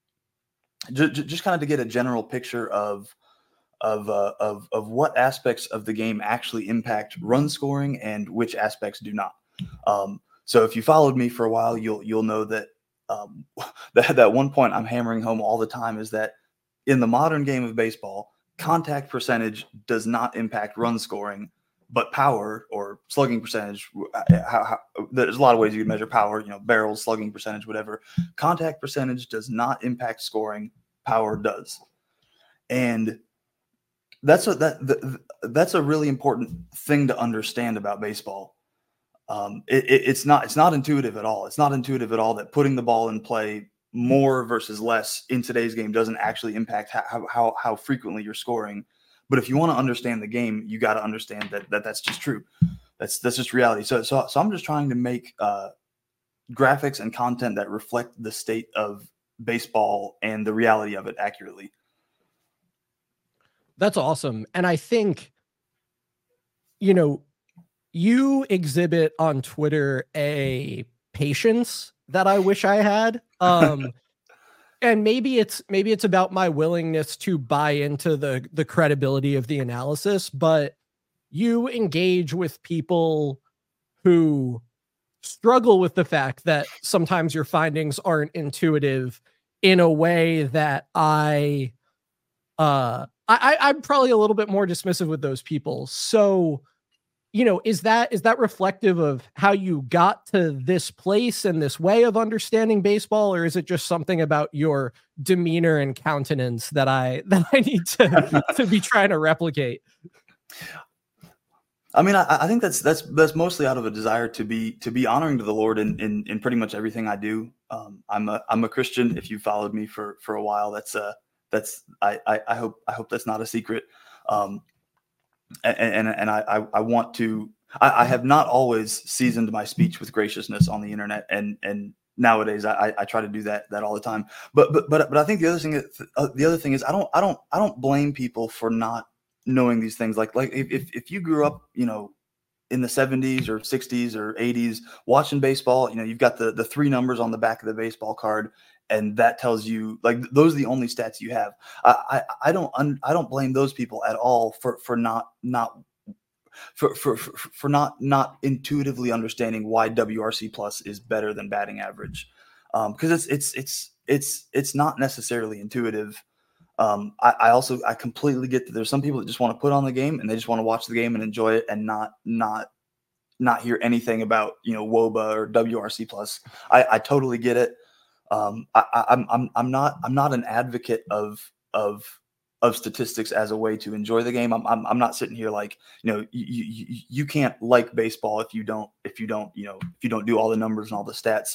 j- j- just kind of to get a general picture of. Of, uh, of of what aspects of the game actually impact run scoring and which aspects do not. Um, so if you followed me for a while, you'll you'll know that um, that that one point I'm hammering home all the time is that in the modern game of baseball, contact percentage does not impact run scoring, but power or slugging percentage. How, how, there's a lot of ways you can measure power. You know, barrels, slugging percentage, whatever. Contact percentage does not impact scoring. Power does, and That's a that, that that's a really important thing to understand about baseball. Um, it, it, it's not it's not intuitive at all. It's not intuitive at all that putting the ball in play more versus less in today's game doesn't actually impact how how how frequently you're scoring. But if you want to understand the game, you got to understand that that that's just true. That's that's just reality. So so so I'm just trying to make uh, graphics and content that reflect the state of baseball and the reality of it accurately. That's awesome. And I think, you know, you exhibit on Twitter a patience that I wish I had. Um, and maybe it's maybe it's about my willingness to buy into the the credibility of the analysis, but you engage with people who struggle with the fact that sometimes your findings aren't intuitive in a way that I uh I, I'm probably a little bit more dismissive with those people. So, you know, is that is that reflective of how you got to this place and this way of understanding baseball, or is it just something about your demeanor and countenance that I that I need to to be trying to replicate? I mean, I, I think that's that's that's mostly out of a desire to be to be honoring to the Lord in in, in pretty much everything I do. Um, I'm a I'm a Christian. If you followed me for for a while, that's uh that's I, I I hope I hope that's not a secret. Um, and and, and I I want to I, I have not always seasoned my speech with graciousness on the internet, and and nowadays I I try to do that that all the time. But but but but I think the other thing uh, the other thing is I don't I don't I don't blame people for not knowing these things. Like like if if you grew up, you know, in the seventies or sixties or eighties watching baseball, you know, you've got the the three numbers on the back of the baseball card, and that tells you, like, those are the only stats you have. I I, I don't un, I don't blame those people at all for for not not for for for, for not not intuitively understanding why W R C plus is better than batting average, um, because it's it's it's it's it's not necessarily intuitive. Um, I, I also I completely get that there's some people that just want to put on the game and they just want to watch the game and enjoy it and not not not hear anything about, you know, W O B A or W R C plus. I, I totally get it. Um, I, I, I'm I'm I'm not I'm not an advocate of of of statistics as a way to enjoy the game. I'm I'm, I'm not sitting here like, you know, you, you you can't like baseball if you don't if you don't you know if you don't do all the numbers and all the stats.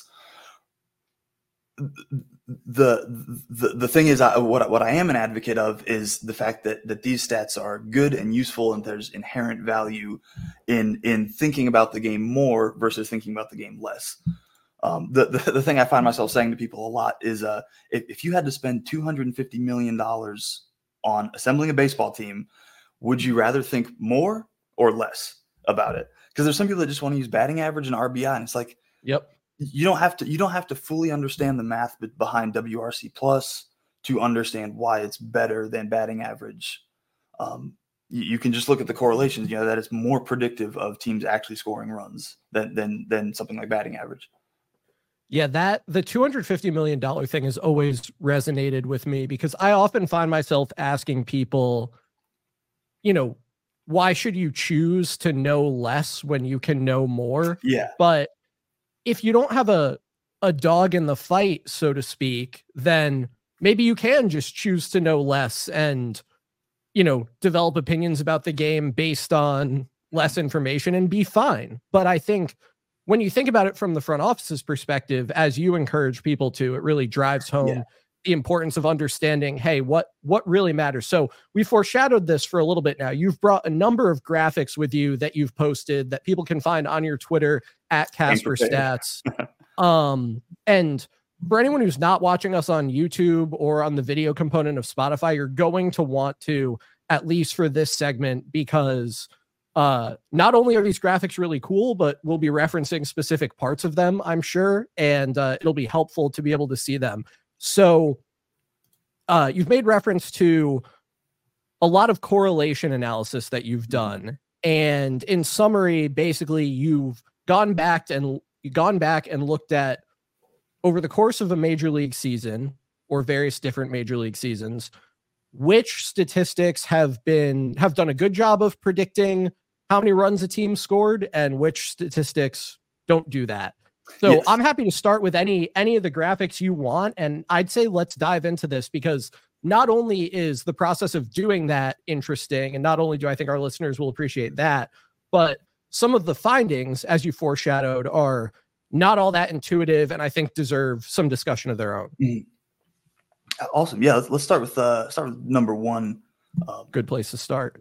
The, the the thing is, I, what what I am an advocate of is the fact that that these stats are good and useful, and there's inherent value in in thinking about the game more versus thinking about the game less. Um, the, the the thing I find myself saying to people a lot is, uh, if, if you had to spend two hundred fifty million dollars on assembling a baseball team, would you rather think more or less about it? Because there's some people that just want to use batting average and R B I, and it's like, yep. You don't have to. You don't have to fully understand the math behind W R C plus to understand why it's better than batting average. Um, you, you can just look at the correlations. You know that it's more predictive of teams actually scoring runs than than than something like batting average. Yeah, that the two hundred fifty million dollars thing has always resonated with me, because I often find myself asking people, you know, why should you choose to know less when you can know more? Yeah, but if you don't have a a dog in the fight, so to speak, then maybe you can just choose to know less and, you know, develop opinions about the game based on less information and be fine. But I think when you think about it from the front office's perspective, as you encourage people to, it really drives home yeah. the importance of understanding, hey, what what really matters. So we foreshadowed this for a little bit now. You've brought a number of graphics with you that you've posted that people can find on your Twitter at Casper Stats. um, and for anyone who's not watching us on YouTube or on the video component of Spotify, you're going to want to, at least for this segment, because uh, not only are these graphics really cool, but we'll be referencing specific parts of them, I'm sure, and uh, it'll be helpful to be able to see them. So uh, you've made reference to a lot of correlation analysis that you've done. And in summary, basically, you've gone back and gone back and looked at, over the course of a major league season or various different major league seasons, which statistics have been have done a good job of predicting how many runs a team scored and which statistics don't do that. So yes. I'm happy to start with any any of the graphics you want, and I'd say let's dive into this, because not only is the process of doing that interesting, and not only do I think our listeners will appreciate that, but some of the findings, as you foreshadowed, are not all that intuitive, and I think deserve some discussion of their own. Mm-hmm. Awesome. Yeah, let's, let's start with uh, start with number one. Um, Good place to start.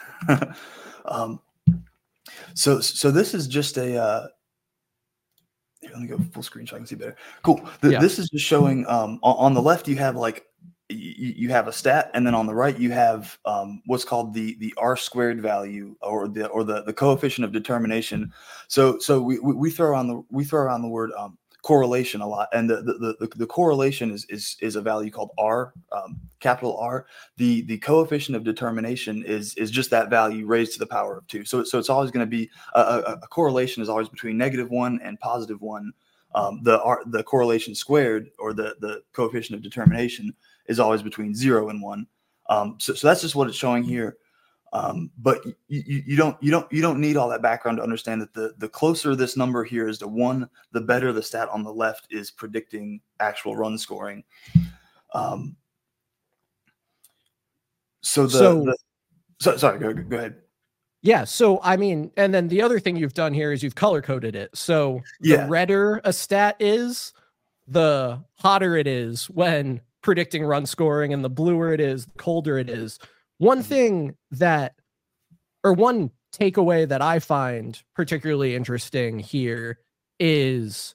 um, so so this is just a. Uh, let me go full screen so I can see better. Cool. The, yeah. This is just showing. Um, on, on the left, you have like. You have a stat, and then on the right you have um, what's called the the R squared value, or the or the, the coefficient of determination. So so we, we, we throw around the we throw around the word um, correlation a lot, and the the, the the correlation is is is a value called R, um, capital R. The the coefficient of determination is is just that value raised to the power of two. So so it's always going to be a, a, a correlation is always between negative one and positive one. Um, the R, the correlation squared, or the the coefficient of determination, is always between zero and one. Um, so, so that's just what it's showing here. Um, but you, you, you don't you don't you don't need all that background to understand that the the closer this number here is to one, the better the stat on the left is predicting actual run scoring. Um, so the, so, the so, sorry, go, go ahead. Yeah. So, I mean, and then the other thing you've done here is you've color coded it. So the yeah. redder a stat is, the hotter it is when predicting run scoring, and the bluer it is, the colder it is. One thing that, or one takeaway that I find particularly interesting here is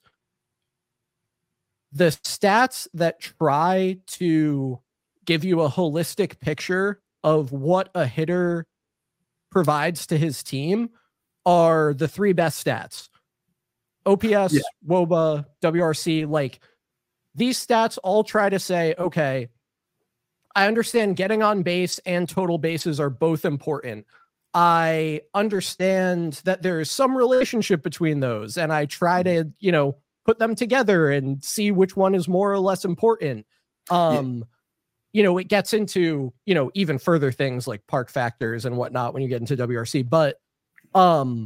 the stats that try to give you a holistic picture of what a hitter provides to his team are the three best stats. O P S, yeah. W O B A, W R C, like these stats all try to say, okay, I understand getting on base and total bases are both important. I understand that there is some relationship between those, and I try to, you know, put them together and see which one is more or less important. Um, yeah. You know, it gets into, you know, even further things like park factors and whatnot when you get into W R C. But um,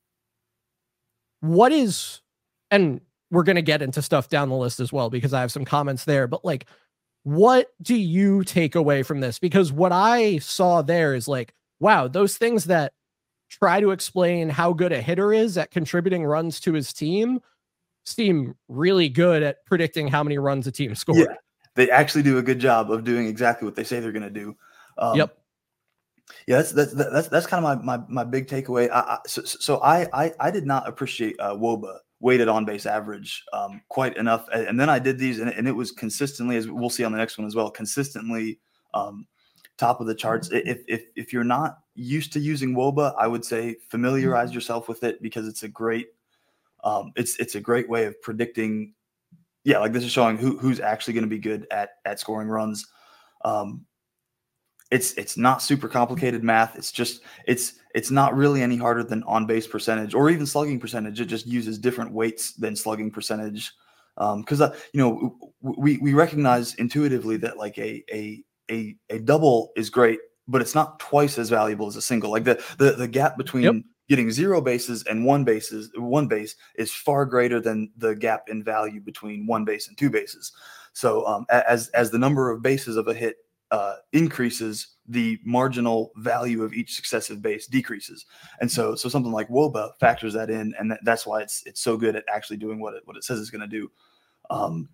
what is, and we're going to get into stuff down the list as well, because I have some comments there, but like, what do you take away from this? Because what I saw there is like, wow, those things that try to explain how good a hitter is at contributing runs to his team seem really good at predicting how many runs a team scored. Yeah, they actually do a good job of doing exactly what they say they're going to do. Um, yep. Yeah, that's that's that's that's kind of my my my big takeaway. I, I, so so I, I I did not appreciate uh, W O B A, weighted on base average, um, quite enough, and then I did these, and, and it was consistently, as we'll see on the next one as well, consistently um, top of the charts. If if if you're not used to using W O B A, I would say familiarize yourself with it, because it's a great um, it's it's a great way of predicting. Yeah, like this is showing who who's actually going to be good at at scoring runs. Um, It's it's not super complicated math. It's just it's it's not really any harder than on base percentage or even slugging percentage. It just uses different weights than slugging percentage, because um, uh, you know we we recognize intuitively that like a a a a double is great, but it's not twice as valuable as a single. Like the the the gap between yep. getting zero bases and one bases one base is far greater than the gap in value between one base and two bases. So um, as as the number of bases of a hit Uh, increases, the marginal value of each successive base decreases, and so so something like W O B A factors that in, and that, that's why it's it's so good at actually doing what it what it says it's going to do. Um,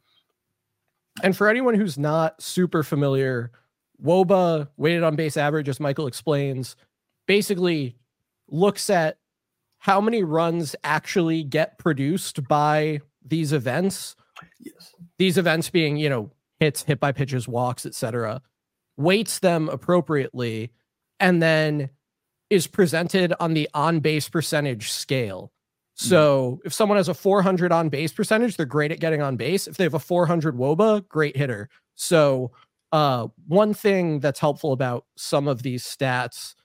and for anyone who's not super familiar, W O B A, weighted on base average, as Michael explains, basically looks at how many runs actually get produced by these events. Yes, these events being, you know, hits, hit by pitches, walks, et cetera, weights them appropriately, and then is presented on the on-base percentage scale. So mm-hmm. if someone has a four hundred on-base percentage, they're great at getting on base. If they have a four hundred W O B A, great hitter. So uh, one thing that's helpful about some of these stats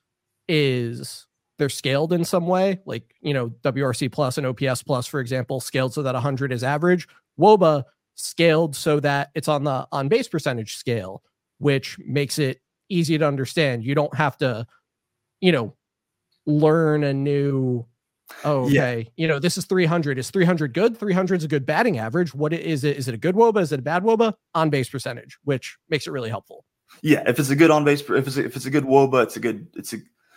is they're scaled in some way. Like, you know, W R C plus and O P S plus, for example, scaled so that one hundred is average. W O B A scaled so that it's on the on-base percentage scale, which makes it easy to understand. You don't have to, you know, learn a new, oh, okay, yeah. you know, this is three hundred. Is three hundred good? three hundred is a good batting average. What is it? Is it a good W O B A? Is it a bad W O B A? On-base percentage, which makes it really helpful. Yeah, if it's a good on-base, if it's a, if it's a good W O B A, it's a good, it's a,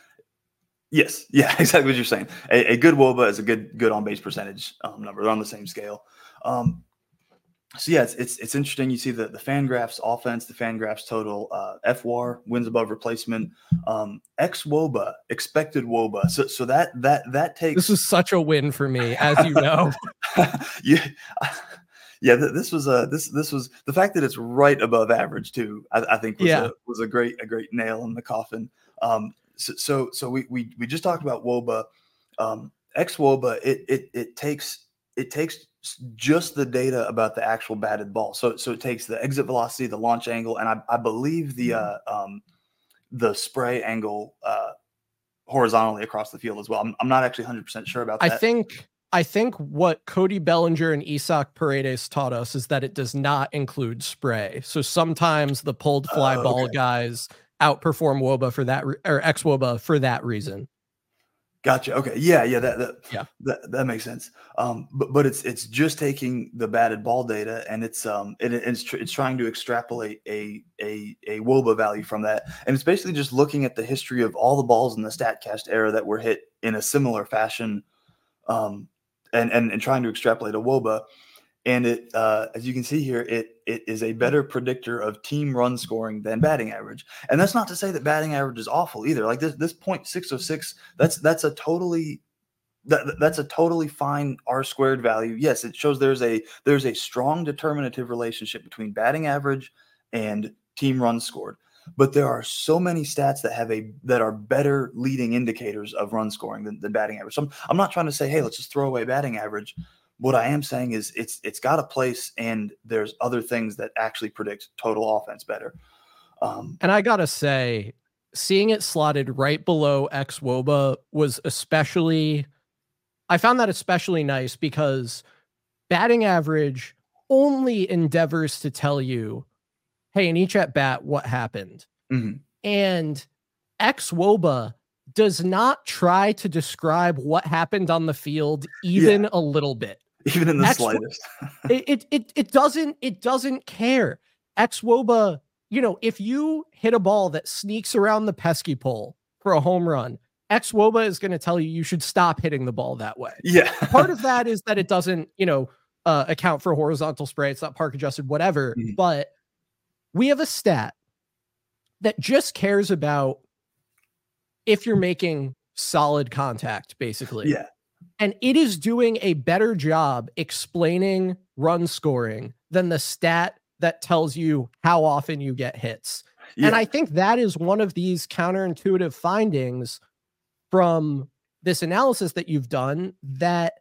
yes, yeah, exactly what you're saying. A, a good W O B A is a good good on-base percentage um, number. They're on the same scale. Um, So yeah, it's, it's it's interesting. You see the the Fangraphs offense, the Fangraphs total, uh, F W A R, wins above replacement, um, X W O B A, expected W O B A. So so that that that takes. This was such a win for me, as you know. yeah, yeah. This was a this this was the fact that it's right above average too. I, I think was yeah. a, was a great a great nail in the coffin. Um, so so, so we we we just talked about W O B A, um, X W O B A. It it it takes it takes. just the data about the actual batted ball. So so it takes the exit velocity, the launch angle, and I, I believe the uh, um, the spray angle uh, horizontally across the field as well. I'm, I'm not actually one hundred percent sure about that. I think I think what Cody Bellinger and Isaac Paredes taught us is that it does not include spray. So sometimes the pulled fly uh, ball okay. guys outperform W O B A for that, or X W O B A for that reason. Gotcha. Okay. Yeah. Yeah. That, that yeah. That, that makes sense. Um, but, but it's, it's just taking the batted ball data, and it's, um, it, it's, tr- it's trying to extrapolate a, a, a W O B A value from that. And it's basically just looking at the history of all the balls in the StatCast era that were hit in a similar fashion, um, and, and, and trying to extrapolate a W O B A. And it, uh, as you can see here, it it is a better predictor of team run scoring than batting average. And that's not to say that batting average is awful either. Like this, this point six oh six, that's that's a totally that that's a totally fine R squared value. Yes, it shows there's a there's a strong determinative relationship between batting average and team runs scored. but there are so many stats that have a that are better leading indicators of run scoring than, than batting average. So I'm, I'm not trying to say, hey, let's just throw away batting average. What I am saying is it's it's got a place, and there's other things that actually predict total offense better. Um, and I gotta say, seeing it slotted right below xWOBA was especially, I found that especially nice, because batting average only endeavors to tell you, hey, in each at bat, what happened. mm-hmm. And xWOBA does not try to describe what happened on the field even yeah. a little bit. Even in the X- slightest. it, it it it doesn't it doesn't care. xWOBA, you know, if you hit a ball that sneaks around the pesky pole for a home run, xWOBA is going to tell you you should stop hitting the ball that way. Yeah. Part of that is that it doesn't, you know, uh, account for horizontal spray. It's not park adjusted, whatever. Mm-hmm. But we have a stat that just cares about if you're making solid contact, basically. Yeah. And it is doing a better job explaining run scoring than the stat that tells you how often you get hits. Yeah. And I think that is one of these counterintuitive findings from this analysis that you've done that,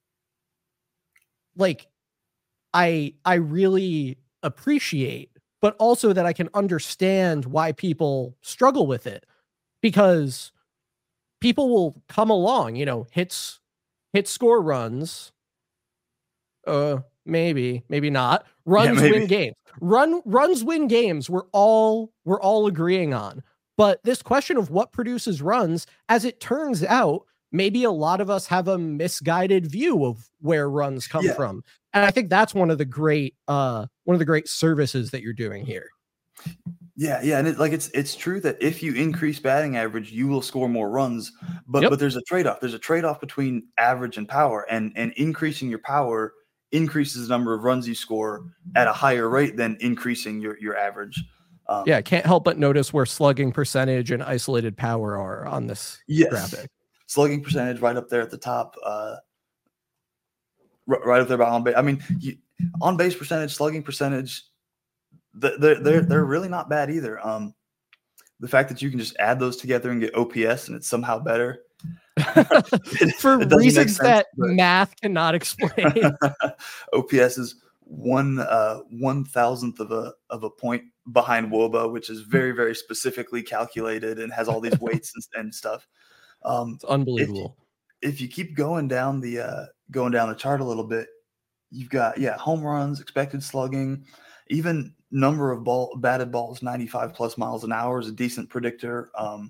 like, I I really appreciate, but also that I can understand why people struggle with it, because people will come along, you know, hits, hit score runs. Uh, maybe, maybe not. Runs yeah, win games. Run runs win games. We're all we're all agreeing on. But this question of what produces runs, as it turns out, maybe a lot of us have a misguided view of where runs come yeah. from. And I think that's one of the great uh one of the great services that you're doing here. Yeah, yeah, and it, like it's it's true that if you increase batting average, you will score more runs. But Yep. but there's a trade-off. There's a trade-off between average and power, and and increasing your power increases the number of runs you score at a higher rate than increasing your your average. Um, yeah, can't help but notice where slugging percentage and isolated power are on this yes. graphic. Slugging percentage right up there at the top, uh, r- right up there by on base. I mean, you, on base percentage, slugging percentage, they're they're they're really not bad either. Um, the fact that you can just add those together and get O P S and it's somehow better it, for it reasons sense, that math cannot explain. O P S is one uh, one thousandth of a of a point behind WOBA, which is very very specifically calculated and has all these weights and, and stuff. Um, it's unbelievable. If, if you keep going down the uh, going down the chart a little bit, you've got yeah home runs, expected slugging, even number of ball batted balls, ninety-five plus miles an hour is a decent predictor. Um,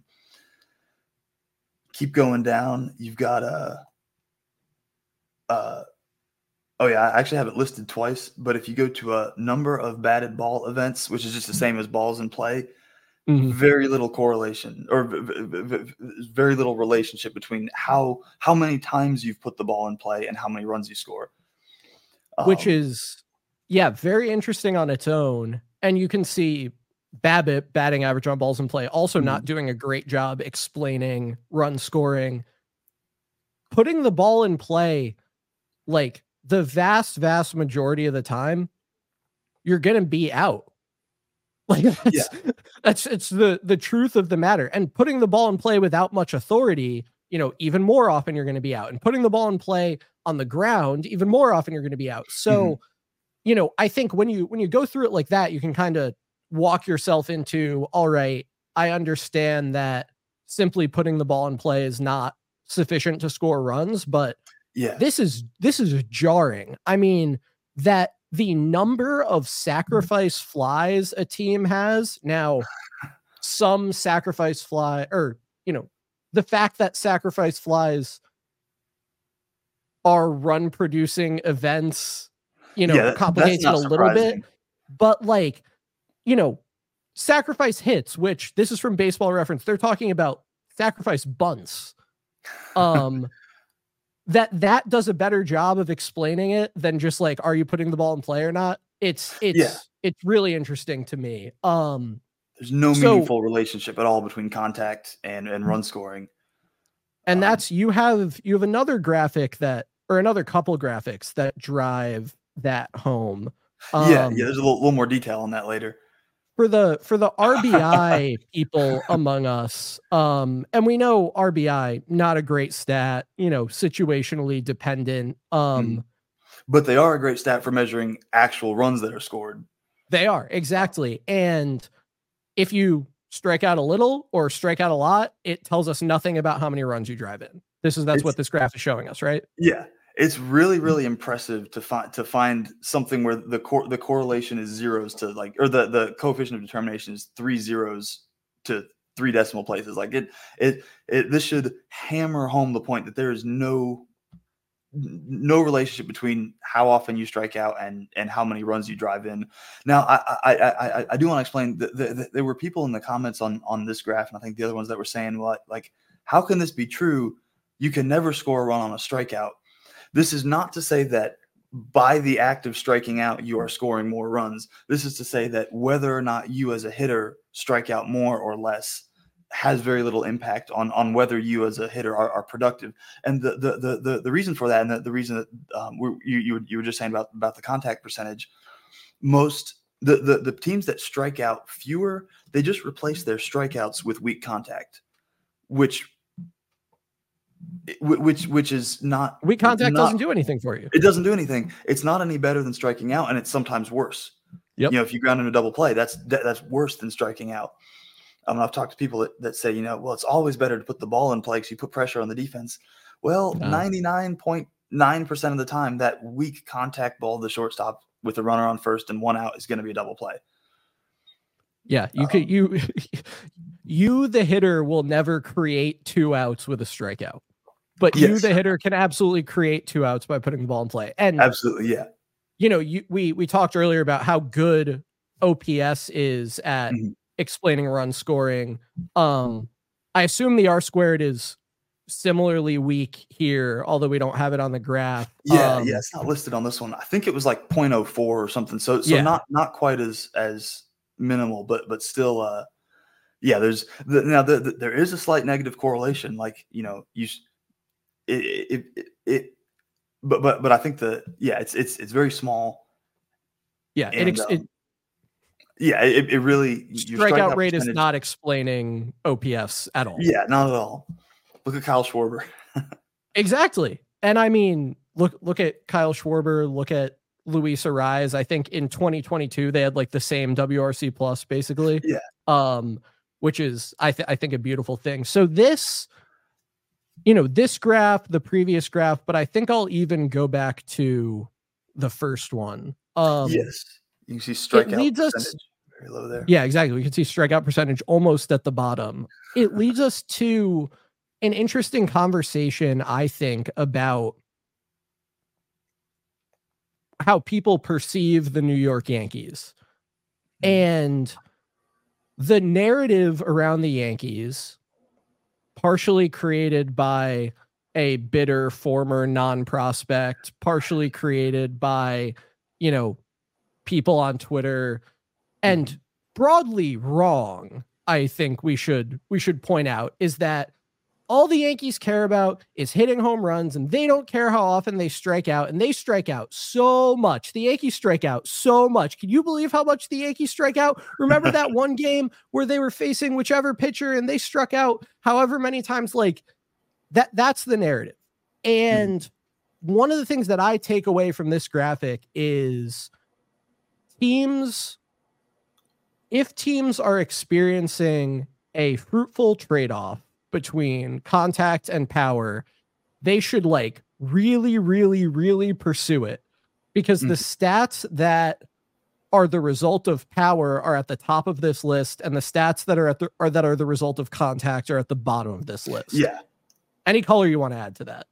keep going down, you've got a. Uh, oh yeah, I actually have it listed twice. But if you go to a number of batted ball events, which is just the same as balls in play, mm-hmm. very little correlation or v- v- v- very little relationship between how how many times you've put the ball in play and how many runs you score. Um, which is, yeah, very interesting on its own. And you can see BABIP, batting average on balls in play, also mm-hmm. not doing a great job explaining run scoring. Putting the ball in play, like the vast, vast majority of the time, you're going to be out. Like that's, yeah. that's it's the, the truth of the matter. And putting the ball in play without much authority, you know, even more often you're going to be out. And putting the ball in play on the ground, even more often you're going to be out. So, mm-hmm. you know, I think when you when you go through it like that, you can kind of walk yourself into, all right, I understand that simply putting the ball in play is not sufficient to score runs, but yeah, this is this is jarring. I mean, that the number of sacrifice flies a team has now, some sacrifice fly, or you know, the fact that sacrifice flies are run producing events, you know, yeah, complicates it a little bit. But like, you know, sacrifice hits, which this is from Baseball Reference, they're talking about sacrifice bunts. Um, that that does a better job of explaining it than just like, are you putting the ball in play or not? It's it's yeah. it's really interesting to me. Um, There's no so, meaningful relationship at all between contact and, and run scoring. And um, that's you have you have another graphic that or another couple graphics that drive that home. Um, yeah, yeah. There's a little, little more detail on that later. for the for the R B I people among us, um, and we know R B I not a great stat, you know, situationally dependent. Um, mm. But they are a great stat for measuring actual runs that are scored. They are, exactly. And if you strike out a little or strike out a lot, it tells us nothing about how many runs you drive in. This is that's It's, what this graph is showing us, right? Yeah. It's really, really impressive to find to find something where the cor- the correlation is zeros to like, or the, the coefficient of determination is three zeros to three decimal places. Like it, it, it, this should hammer home the point that there is no, no relationship between how often you strike out and, and how many runs you drive in. Now, I, I, I, I do want to explain that the, the, there were people in the comments on, on this graph, and I think the other ones that were saying, well, like, how can this be true? You can never score a run on a strikeout. This is not to say that by the act of striking out, you are scoring more runs. This is to say that whether or not you as a hitter strike out more or less has very little impact on, on whether you as a hitter are, are productive. And the, the, the, the, the reason for that, and the, the reason that um, we, you, you, you were just saying about, about the contact percentage, most the, the, the teams that strike out fewer, they just replace their strikeouts with weak contact, which which which is not weak contact not, doesn't do anything for you. It doesn't do anything. It's not any better than striking out, and it's sometimes worse. Yep. You know, if you ground in a double play, that's that, that's worse than striking out. Um, I've talked to people that, that say, you know, well, it's always better to put the ball in play because you put pressure on the defense. Well, ninety-nine point nine percent of the time, that weak contact ball to the shortstop with a runner on first and one out is going to be a double play. Yeah, you um, could you you the hitter will never create two outs with a strikeout, but yes. you the hitter can absolutely create two outs by putting the ball in play. And absolutely, yeah. You know, you we we talked earlier about how good O P S is at mm-hmm. explaining run scoring. Um, I assume the R squared is similarly weak here, although we don't have it on the graph. Yeah, um, yeah, it's not listed on this one. I think it was like zero point zero four or something. So so yeah. not not quite as as minimal, but but still uh yeah there's the, now the, the, there is a slight negative correlation, like, you know, you it it, it it but but but I think the yeah it's it's it's very small. Yeah, and, it, ex- um, it yeah it, it really strikeout strike rate is not explaining O P S at all. Yeah, not at all. Look at Kyle Schwarber. Exactly. And I mean, look look at Kyle Schwarber, look at Luis Arraez. I think in twenty twenty-two they had like the same W R C plus basically. Yeah. Um, which is I th- I think a beautiful thing. So this, you know, this graph, the previous graph, but I think I'll even go back to the first one. Um, yes. You can see strikeout leads percentage us, very low there. Yeah, exactly. We can see strikeout percentage almost at the bottom. It leads us to an interesting conversation, I think, about how people perceive the New York Yankees. And the narrative around the Yankees, partially created by a bitter former non-prospect, partially created by, you know, people on Twitter, and broadly wrong, I think we should we should point out, is that all the Yankees care about is hitting home runs, and they don't care how often they strike out, and they strike out so much. The Yankees strike out so much. Can you believe how much the Yankees strike out? Remember that one game where they were facing whichever pitcher and they struck out however many times? Like that, that's the narrative. And mm-hmm. one of the things that I take away from this graphic is teams, if teams are experiencing a fruitful trade-off between contact and power, they should like really, really, really pursue it, because mm. the stats that are the result of power are at the top of this list, and the stats that are at the are that are the result of contact are at the bottom of this list. Yeah. Any color you want to add to that?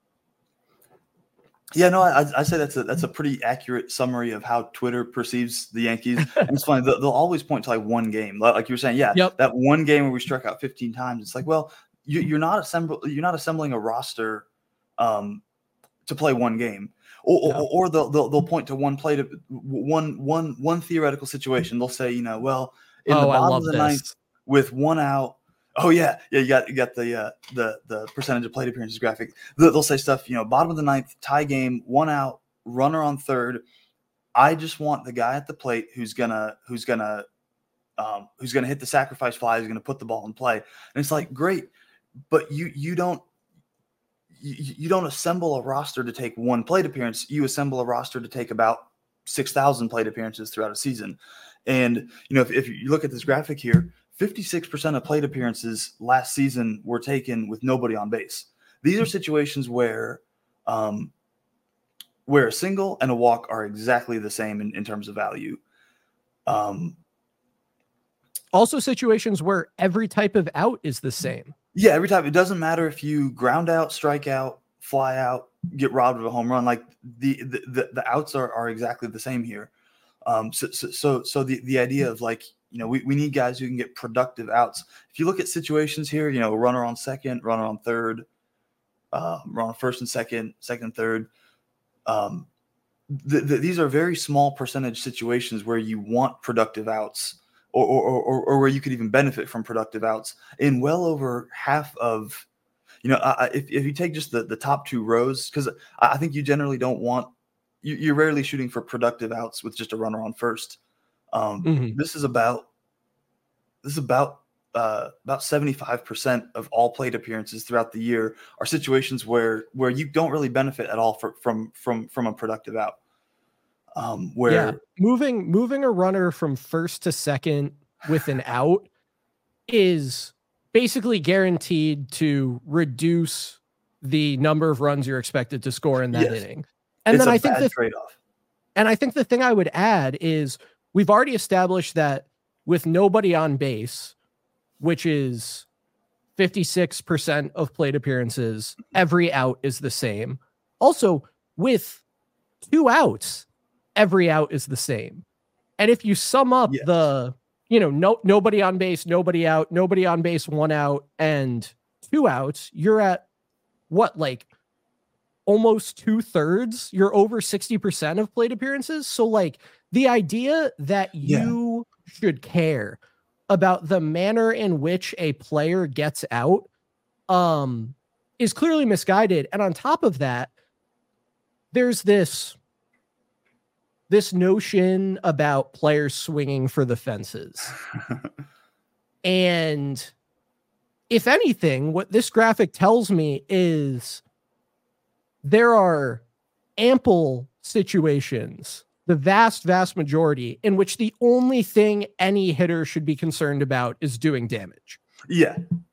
Yeah, no, I I say that's a that's a pretty accurate summary of how Twitter perceives the Yankees. And it's funny, they'll, they'll always point to like one game, like you were saying, yeah, yep. that one game where we struck out fifteen times. It's like, well, you, you're not assemble you're not assembling a roster um, to play one game, or no. or, or they'll, they'll they'll point to one play to one one one theoretical situation. They'll say, you know, well, in oh, the bottom of the this. ninth with one out. Oh yeah, yeah. You got you got the uh, the the percentage of plate appearances graphic. They'll say stuff, you know, bottom of the ninth, tie game, one out, runner on third. I just want the guy at the plate who's gonna who's gonna um, who's going to hit the sacrifice fly, who's going to put the ball in play. And it's like, great, but you you don't you, you don't assemble a roster to take one plate appearance. You assemble a roster to take about six thousand plate appearances throughout a season. And, you know, if, if you look at this graphic here, fifty-six percent of plate appearances last season were taken with nobody on base. These are situations where um, where a single and a walk are exactly the same in, in terms of value. Um, also situations where every type of out is the same. Yeah, every time. It doesn't matter if you ground out, strike out, fly out, get robbed of a home run. Like the the, the, the outs are, are exactly the same here. Um, so so so, so the, the idea of like, you know, we, we need guys who can get productive outs. If you look at situations here, you know, runner on second, runner on third, uh, runner on first and second, second and third. Um, the, the, these are very small percentage situations where you want productive outs. Or, or, or, or where you could even benefit from productive outs. In well over half of, you know, I, if, if you take just the, the top two rows, because I think you generally don't want, you, you're rarely shooting for productive outs with just a runner on first. Um, mm-hmm. This is about, this is about, uh, about seventy-five percent of all plate appearances throughout the year are situations where, where you don't really benefit at all for, from, from, from a productive out. Um, where yeah. moving moving a runner from first to second with an out is basically guaranteed to reduce the number of runs you're expected to score in that yes. inning. And it's then a I think bad the trade-off. And I think the thing I would add is we've already established that with nobody on base, which is fifty-six percent of plate appearances, every out is the same. Also, with two outs, every out is the same. And if you sum up yes. the, you know, no, nobody on base, nobody out, nobody on base, one out, and two outs, you're at what, like almost two thirds? You're over sixty percent of plate appearances. So like the idea that you yeah. should care about the manner in which a player gets out um, is clearly misguided. And on top of that, there's this this notion about players swinging for the fences. And if anything, what this graphic tells me is there are ample situations, the vast, vast majority, in which the only thing any hitter should be concerned about is doing damage. Yeah.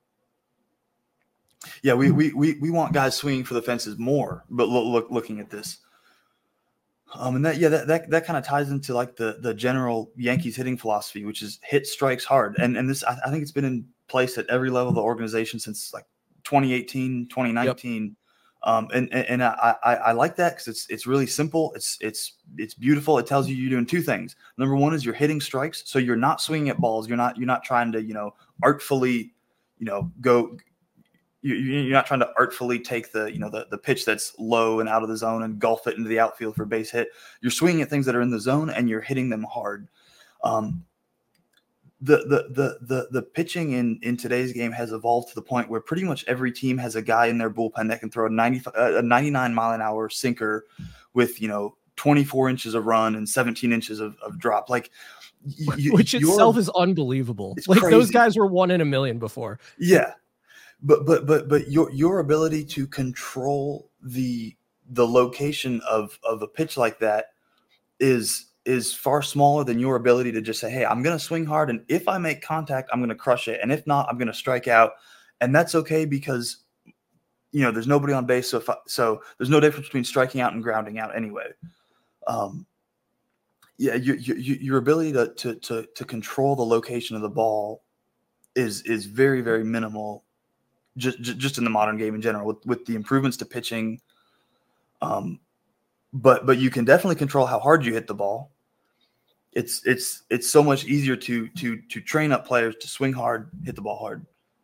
Yeah, we we we, we want guys swinging for the fences more, but look, look looking at this. Um, and that, yeah, that, that, that kind of ties into like the, the general Yankees hitting philosophy, which is hit strikes hard. And, and this, I, I think it's been in place at every level of the organization since like twenty eighteen, twenty nineteen. Yep. Um, and, and, and I, I, I like that because it's, it's really simple. It's, it's, it's beautiful. It tells you you're doing two things. Number one is you're hitting strikes. So you're not swinging at balls. You're not, you're not trying to, you know, artfully, you know, go, you're not trying to artfully take the, you know, the, the pitch that's low and out of the zone and golf it into the outfield for base hit. You're swinging at things that are in the zone and you're hitting them hard. Um, the, the, the, the, the pitching in, in today's game has evolved to the point where pretty much every team has a guy in their bullpen that can throw a ninety, a ninety-nine mile an hour sinker with, you know, twenty-four inches of run and seventeen inches of, of drop. Like, you, which itself is unbelievable. Like crazy. Those guys were one in a million before. Yeah. But but but but your your ability to control the the location of of a pitch like that is is far smaller than your ability to just say, hey, I'm going to swing hard, and if I make contact, I'm going to crush it, and if not, I'm going to strike out, and that's okay because you know there's nobody on base, so if I, so there's no difference between striking out and grounding out anyway. Um, yeah, your your your ability to to to to control the location of the ball is is very very minimal. Just, just in the modern game in general, with, with the improvements to pitching, um, but but you can definitely control how hard you hit the ball. It's it's it's so much easier to to to train up players to swing hard, hit the ball hard.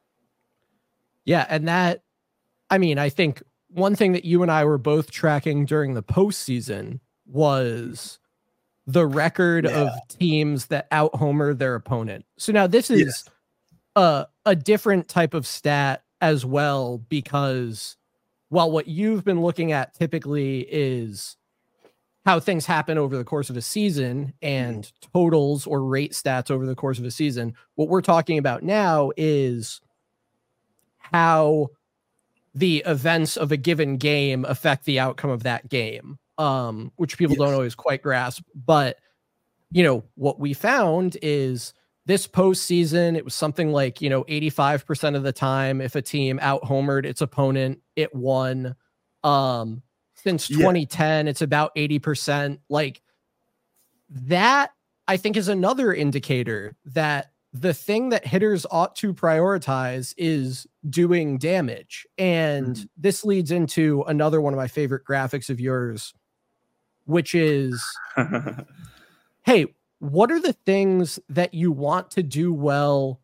Yeah, and that, I mean, I think one thing that you and I were both tracking during the postseason was the record yeah. of teams that out homer their opponent. So now this is yes. a a different type of stat as well, because while what you've been looking at typically is how things happen over the course of a season and totals or rate stats over the course of a season. What we're talking about now is how the events of a given game affect the outcome of that game, um, which people yes. don't always quite grasp. But, you know, what we found is this postseason, it was something like, you know, eighty-five percent of the time, if a team out homered its opponent, it won. Um, since yeah. twenty ten, it's about eighty percent. Like that, I think, is another indicator that the thing that hitters ought to prioritize is doing damage. And mm-hmm. this leads into another one of my favorite graphics of yours, which is, hey, what are the things that you want to do well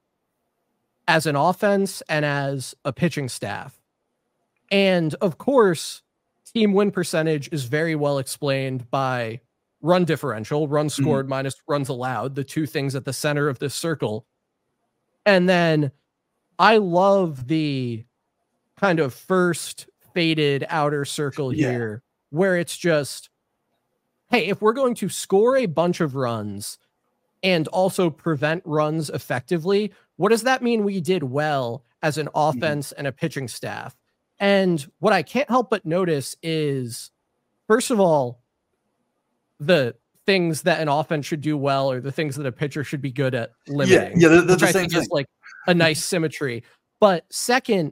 as an offense and as a pitching staff? And of course, team win percentage is very well explained by run differential, runs scored mm-hmm. minus runs allowed, the two things at the center of this circle. And then I love the kind of first faded outer circle yeah. here, where it's just, hey, if we're going to score a bunch of runs and also prevent runs effectively, what does that mean we did well as an offense mm-hmm. and a pitching staff? And what I can't help but notice is, first of all, the things that an offense should do well are the things that a pitcher should be good at limiting. Yeah, yeah, which the I same think thing. is like a nice symmetry. But second,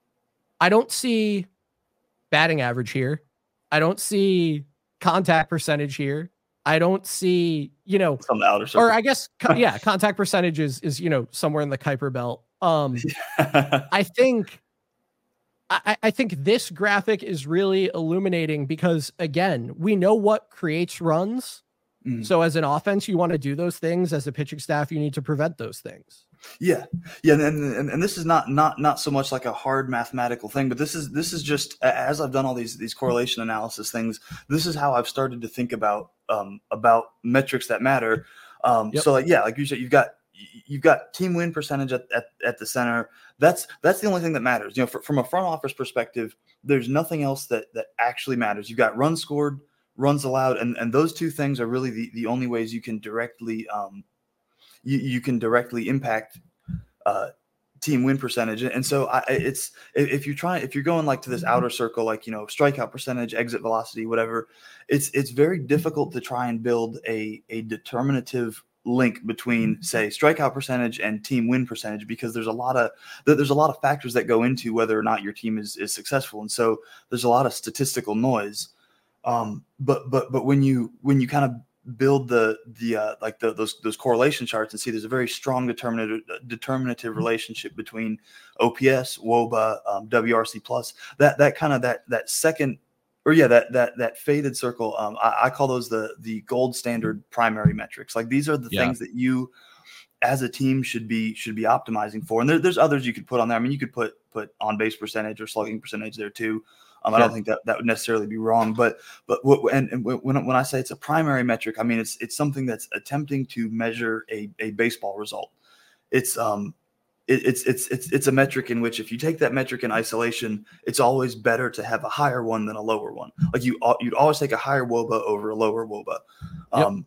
I don't see batting average here. I don't see contact percentage here. I don't see, you know, some outer circle. Or I guess, yeah, contact percentage is, is, you know, somewhere in the Kuiper belt. Um, I think, I, I think this graphic is really illuminating because, again, we know what creates runs. Mm. So as an offense, you want to do those things. As a pitching staff, you need to prevent those things. Yeah. Yeah. And, and, and this is not, not, not so much like a hard mathematical thing, but this is, this is just, as I've done all these, these correlation analysis things, this is how I've started to think about, um, about metrics that matter. Um, yep. So like, yeah, like you said, you've got, you've got team win percentage at, at, at the center. That's, that's the only thing that matters. You know, for, from a front office perspective, there's nothing else that, that actually matters. You've got runs scored, runs allowed. And, and those two things are really the, the only ways you can directly, um, you, you can directly impact uh, team win percentage. And so I, it's, if you're trying, if you're going like to this outer circle, like, you know, strikeout percentage, exit velocity, whatever, it's, it's very difficult to try and build a, a determinative link between, say, strikeout percentage and team win percentage, because there's a lot of, there's a lot of factors that go into whether or not your team is, is successful. And so there's a lot of statistical noise. Um, but, but, but when you, when you kind of build the the uh, like the, those those correlation charts and see there's a very strong determinative determinative relationship between O P S, WOBA, um, W R C plus, that that kind of that that second or yeah that that that faded circle. Um, I, I call those the the gold standard primary metrics. Like these are the yeah. things that you as a team should be should be optimizing for. And there, there's others you could put on there. I mean, you could put put on base percentage or slugging percentage there too. Um, sure. I don't think that that would necessarily be wrong, but but what, and, and when when I say it's a primary metric, I mean it's it's something that's attempting to measure a, a baseball result. It's um it, it's it's it's it's a metric in which if you take that metric in isolation, it's always better to have a higher one than a lower one. Like you you'd always take a higher WOBA over a lower WOBA. Um,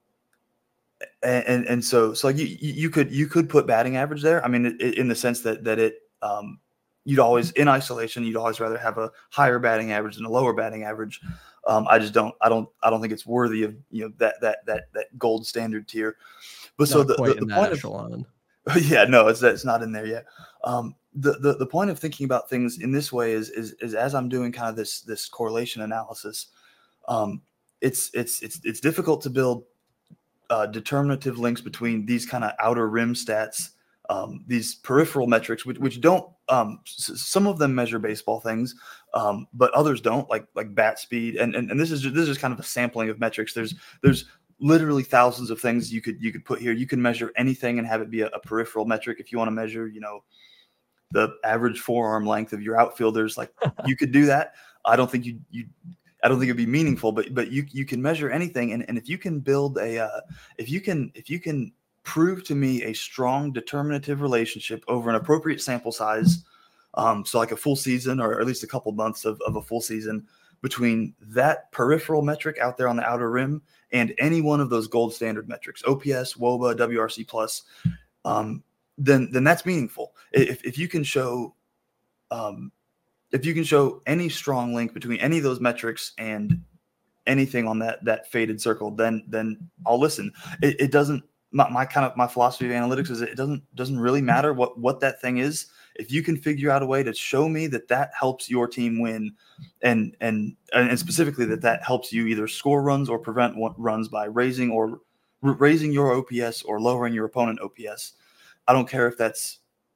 yep. and, and and so so like you you could you could put batting average there. I mean, it, in the sense that that it um. You'd always, in isolation, you'd always rather have a higher batting average than a lower batting average. Um, I just don't, I don't, I don't think it's worthy of, you know, that that that that gold standard tier. But not so the, the, the point echelon. of, yeah, no, it's it's not in there yet. Um, the the the point of thinking about things in this way is is is as I'm doing kind of this this correlation analysis, um, it's it's it's it's difficult to build uh, determinative links between these kind of outer rim stats. Um, these peripheral metrics, which, which don't, um, s- some of them measure baseball things, um, but others don't, like like bat speed. And and, and this is just, this is kind of a sampling of metrics. There's there's literally thousands of things you could you could put here. You can measure anything and have it be a, a peripheral metric. If you want to measure, you know, the average forearm length of your outfielders, like you could do that. I don't think you you. I don't think it'd be meaningful, but but you you can measure anything. And and if you can build a, uh, if you can if you can prove to me a strong determinative relationship over an appropriate sample size. Um, so like a full season or at least a couple months of, of a full season between that peripheral metric out there on the outer rim and any one of those gold standard metrics, O P S, W O B A, W R C plus, um, then then that's meaningful. If if you can show, um, if you can show any strong link between any of those metrics and anything on that that faded circle, then then I'll listen. It, it doesn't. My, my kind of my philosophy of analytics is it doesn't doesn't really matter what what that thing is. If you can figure out a way to show me that that helps your team win, and and and specifically that that helps you either score runs or prevent runs by raising or raising your O P S or lowering your opponent O P S. I don't care if that's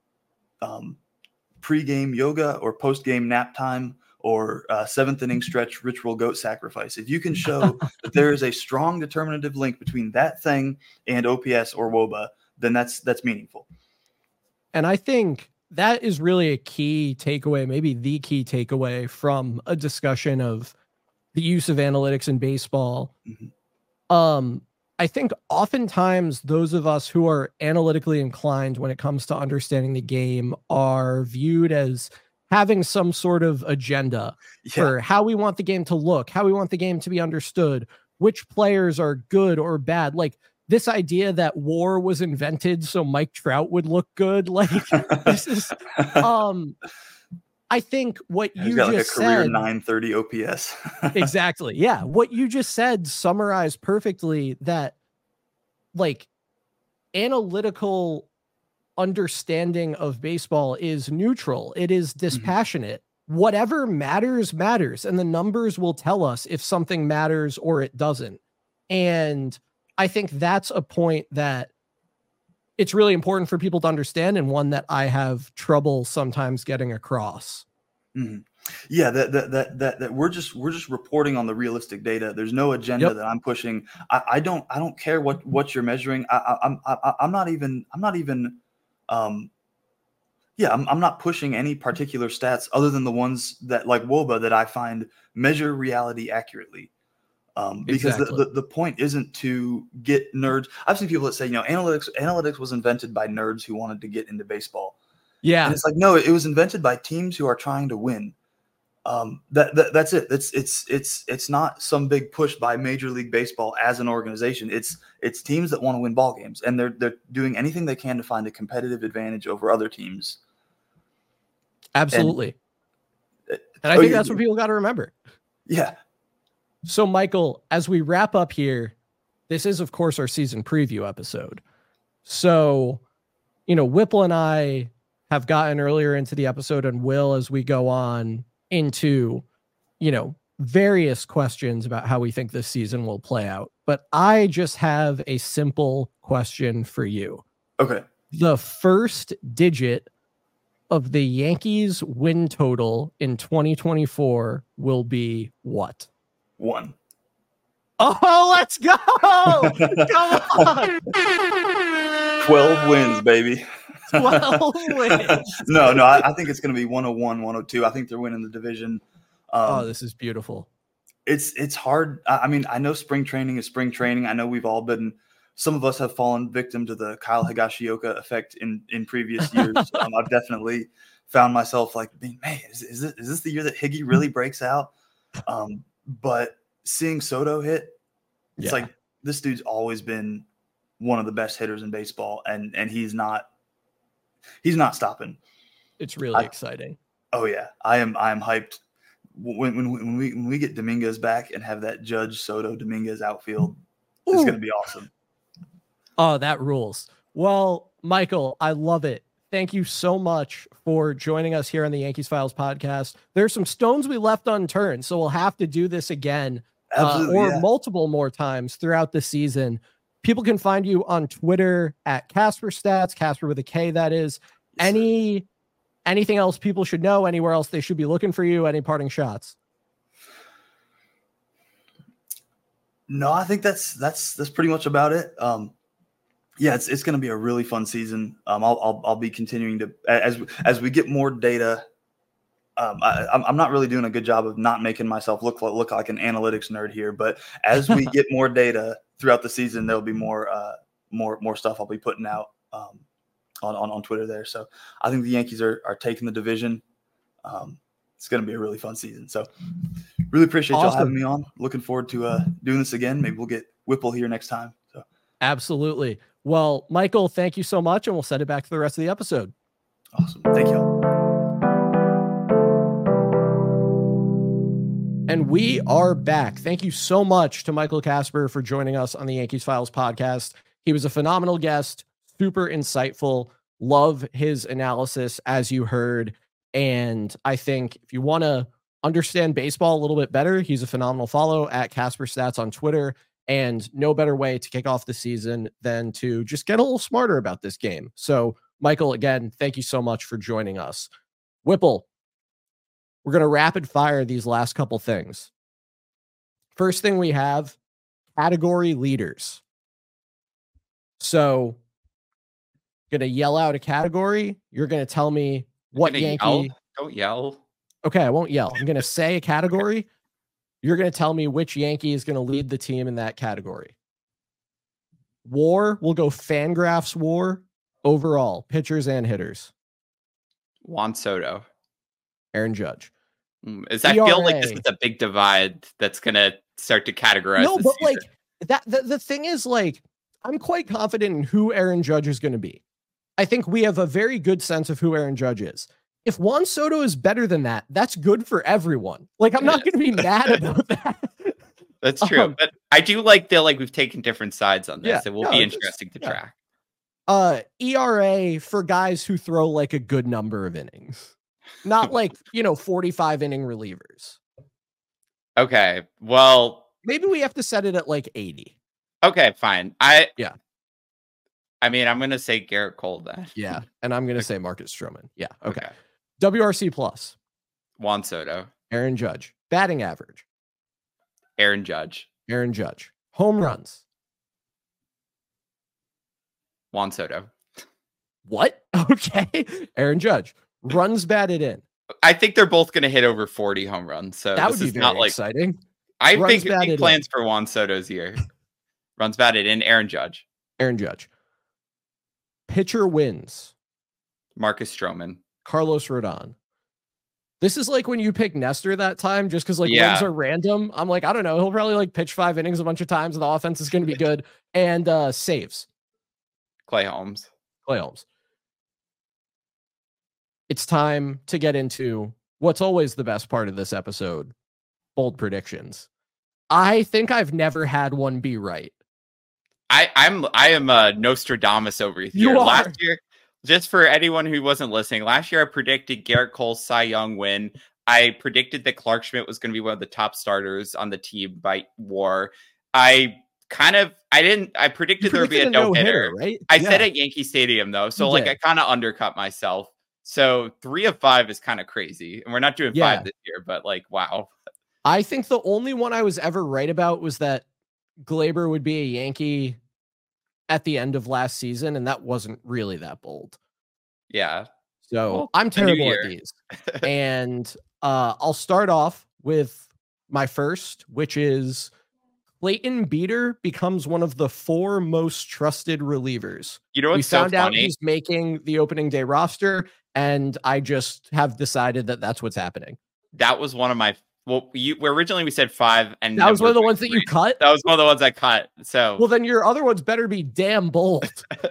um, pre-game yoga or post-game nap time or uh, seventh inning stretch ritual goat sacrifice. If you can show that there is a strong determinative link between that thing and O P S or W O B A, then that's that's meaningful. And I think that is really a key takeaway, maybe the key takeaway from a discussion of the use of analytics in baseball. Mm-hmm. Um, I think oftentimes those of us who are analytically inclined when it comes to understanding the game are viewed as having some sort of agenda yeah. for how we want the game to look, how we want the game to be understood, which players are good or bad. Like this idea that WAR was invented so Mike Trout would look good. Like this is, um, I think what He's you got just like a career said, nine thirty O P S. Exactly. Yeah. What you just said summarized perfectly that like analytical understanding of baseball is neutral. It is dispassionate. Mm-hmm. Whatever matters, matters. And the numbers will tell us if something matters or it doesn't. And I think that's a point that it's really important for people to understand, and one that I have trouble sometimes getting across. Mm-hmm. Yeah, that, that that that that we're just we're just reporting on the realistic data. There's no agenda yep. that I'm pushing. I, I don't I don't care what what you're measuring. I, I, I'm I, I'm not even I'm not even um yeah I'm I'm not pushing any particular stats other than the ones that like W O B A that I find measure reality accurately. Um, because exactly. the, the, the point isn't to get nerds. I've seen people that say, you know, analytics analytics was invented by nerds who wanted to get into baseball. Yeah. And it's like, no, it was invented by teams who are trying to win. Um, that, that that's it. It's it's it's it's not some big push by Major League Baseball as an organization. It's it's teams that want to win ball games, and they're they're doing anything they can to find a competitive advantage over other teams. Absolutely. And, and I oh, think yeah, that's what people got to remember. Yeah. So, Michael, as we wrap up here, this is, of course, our season preview episode. So, you know, Whipple and I have gotten earlier into the episode and will, as we go on, into, you know, various questions about how we think this season will play out. But I just have a simple question for you. Okay. The first digit of the Yankees win total in twenty twenty-four will be what? One. Oh, let's go! Come on! twelve wins, baby. twelve wins. no, no, I, I think it's going to be one oh one, one oh two. I think they're winning the division. Um, oh, this is beautiful. It's it's hard. I, I mean, I know spring training is spring training. I know we've all been, some of us have fallen victim to the Kyle Higashioka effect in, in previous years. um, I've definitely found myself like, man, is, is, this, is this the year that Higgy really breaks out? Um, But seeing Soto hit, it's yeah. like this dude's always been one of the best hitters in baseball, and and he's not he's not stopping. It's really I, exciting. Oh yeah, I am I am hyped. When when when we when we get Dominguez back and have that Judge Soto Dominguez outfield, Ooh. It's going to be awesome. Oh, that rules. Well, Michael, I love it. Thank you so much for joining us here on the Yankees Files podcast. There's some stones we left unturned, so we'll have to do this again uh, or yeah. multiple more times throughout the season. People can find you on Twitter at Casper Stats, Casper with a K, that is. Yes, Any sir. Anything else people should know? Anywhere else they should be looking for you? Any parting shots? No, I think that's that's that's pretty much about it. Um, Yeah, it's it's going to be a really fun season. Um, I'll I'll I'll be continuing to as as we get more data. Um, I, I'm not really doing a good job of not making myself look like, look like an analytics nerd here. But as we get more data throughout the season, there'll be more uh, more more stuff I'll be putting out um, on, on on Twitter there. So I think the Yankees are are taking the division. Um, it's it's going to be a really fun season. So really appreciate Awesome. y'all having me on. Looking forward to uh, doing this again. Maybe we'll get Whipple here next time. So absolutely. Well, Michael, thank you so much, and we'll send it back to the rest of the episode. Awesome. Thank you. And we are back. Thank you so much to Michael Casper for joining us on the Yankees Files podcast. He was a phenomenal guest, super insightful. Love his analysis, as you heard. And I think if you want to understand baseball a little bit better, he's a phenomenal follow at Casper Stats on Twitter. And no better way to kick off the season than to just get a little smarter about this game. So, Michael, again, thank you so much for joining us. Whipple, we're going to rapid fire these last couple things. First thing we have, category leaders. So, going to yell out a category. You're going to tell me what Yankee. Yell? Don't yell. Okay, I won't yell. I'm going to say a category. You're going to tell me which Yankee is going to lead the team in that category. War, we'll go Fangraphs war overall, pitchers and hitters. Juan Soto. Aaron Judge. Is I feel like this is a big divide that's going to start to categorize. No, but season. like that, the, the thing is, like, I'm quite confident in who Aaron Judge is going to be. I think we have a very good sense of who Aaron Judge is. If Juan Soto is better than that, that's good for everyone. Like, I'm not going to be mad about that. That's true. Um, but I do like that, like, we've taken different sides on this. Yeah, it will no, be interesting to yeah. track. Uh, E R A for guys who throw like a good number of innings. Not like, you know, forty-five inning relievers. Okay. Well, maybe we have to set it at like eighty. Okay, fine. I yeah. I mean, I'm gonna say Garrett Cole then. Yeah, and I'm gonna say Marcus Stroman. Yeah. Okay. okay. W R C plus. Juan Soto. Aaron Judge. Batting average. Aaron Judge. Aaron Judge. Home runs. Juan Soto. What? Okay. Aaron Judge. Runs batted in. I think they're both going to hit over forty home runs. So that this would be is very not like, exciting. I Runs think big plans in. for Juan Soto's year. Runs batted in. Aaron Judge. Aaron Judge. Pitcher wins. Marcus Stroman. Carlos Rodon. This is like when you pick Nestor that time, just because like yeah. wins are random. I'm like, I don't know. He'll probably like pitch five innings a bunch of times, and the offense is going to be good. And uh saves. Clay Holmes. Clay Holmes. It's time to get into what's always the best part of this episode, bold predictions. I think I've never had one be right. I, I'm I am a Nostradamus over here. You are. Last year, just for anyone who wasn't listening, last year I predicted Garrett Cole's Cy Young win. I predicted that Clark Schmidt was going to be one of the top starters on the team by WAR. I kind of I didn't I predicted there would be a no hitter. Right? I yeah. said at Yankee Stadium though, so You like did. I kind of undercut myself. So three of five is kind of crazy, and we're not doing Yeah. five this year, but like wow. I think the only one I was ever right about was that Glaber would be a Yankee at the end of last season, and that wasn't really that bold. Yeah. So well, I'm terrible year. at these. And uh, I'll start off with my first, which is Clayton Beeter becomes one of the four most trusted relievers. You know what's we found so out funny? He's making the opening day roster, and I just have decided that that's what's happening. That was one of my well, you originally we said five, and That was one of the ones three. that you cut. That was one of the ones I cut. So well, then your other ones better be damn bold.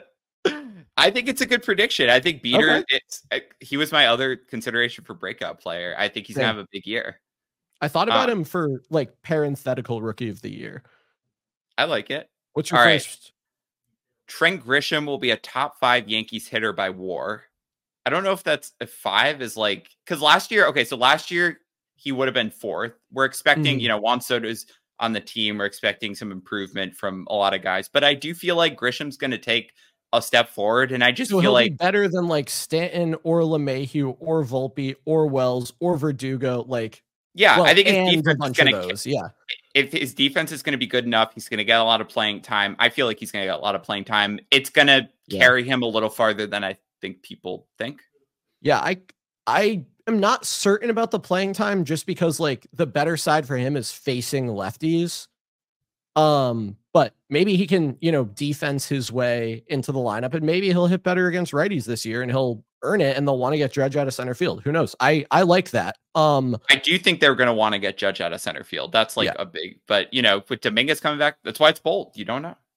I think it's a good prediction. I think Beeter, Okay. it's he was my other consideration for breakout player. I think he's gonna Same. have a big year. I thought about Uh, him for like parenthetical rookie of the year. I like it. What's your All right. first? Trent Grisham will be a top five Yankees hitter by WAR. I don't know if that's if five is like because last year, okay, so last year he would have been fourth. We're expecting, Mhm. you know, Juan Soto's on the team. We're expecting some improvement from a lot of guys, but I do feel like Grisham's going to take a step forward, and I just So feel he'll like be better than like Stanton or LeMahieu or Volpe or Wells or Verdugo. Like, yeah, well, I think his and a defense is bunch going of to those. Yeah, if his defense is going to be good enough, he's going to get a lot of playing time. I feel like he's going to get a lot of playing time. It's going to Yeah. carry him a little farther than I think people think. yeah. I I am not certain about the playing time just because like the better side for him is facing lefties. Um, but maybe he can, you know, defense his way into the lineup, and maybe he'll hit better against righties this year and he'll earn it, and they'll want to get Judge out of center field. Who knows? I, I like that. Um, I do think they're going to want to get Judge out of center field. That's like yeah. a big, but you know, with Dominguez coming back, that's why it's bold. You don't know.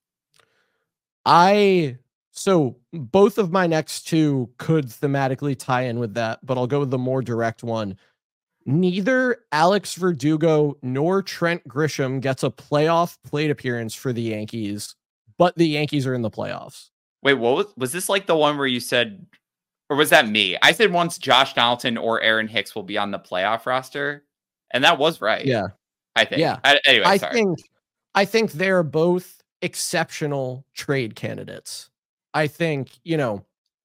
I, so both of my next two could thematically tie in with that, but I'll go with the more direct one. Neither Alex Verdugo nor Trent Grisham gets a playoff plate appearance for the Yankees, but the Yankees are in the playoffs. Wait, what was, was this like the one where you said, or was that me? I said once Josh Donaldson or Aaron Hicks will be on the playoff roster, and that was right. Yeah, I think. Yeah. I, anyway, I sorry. think I think they're both exceptional trade candidates. I think, you know,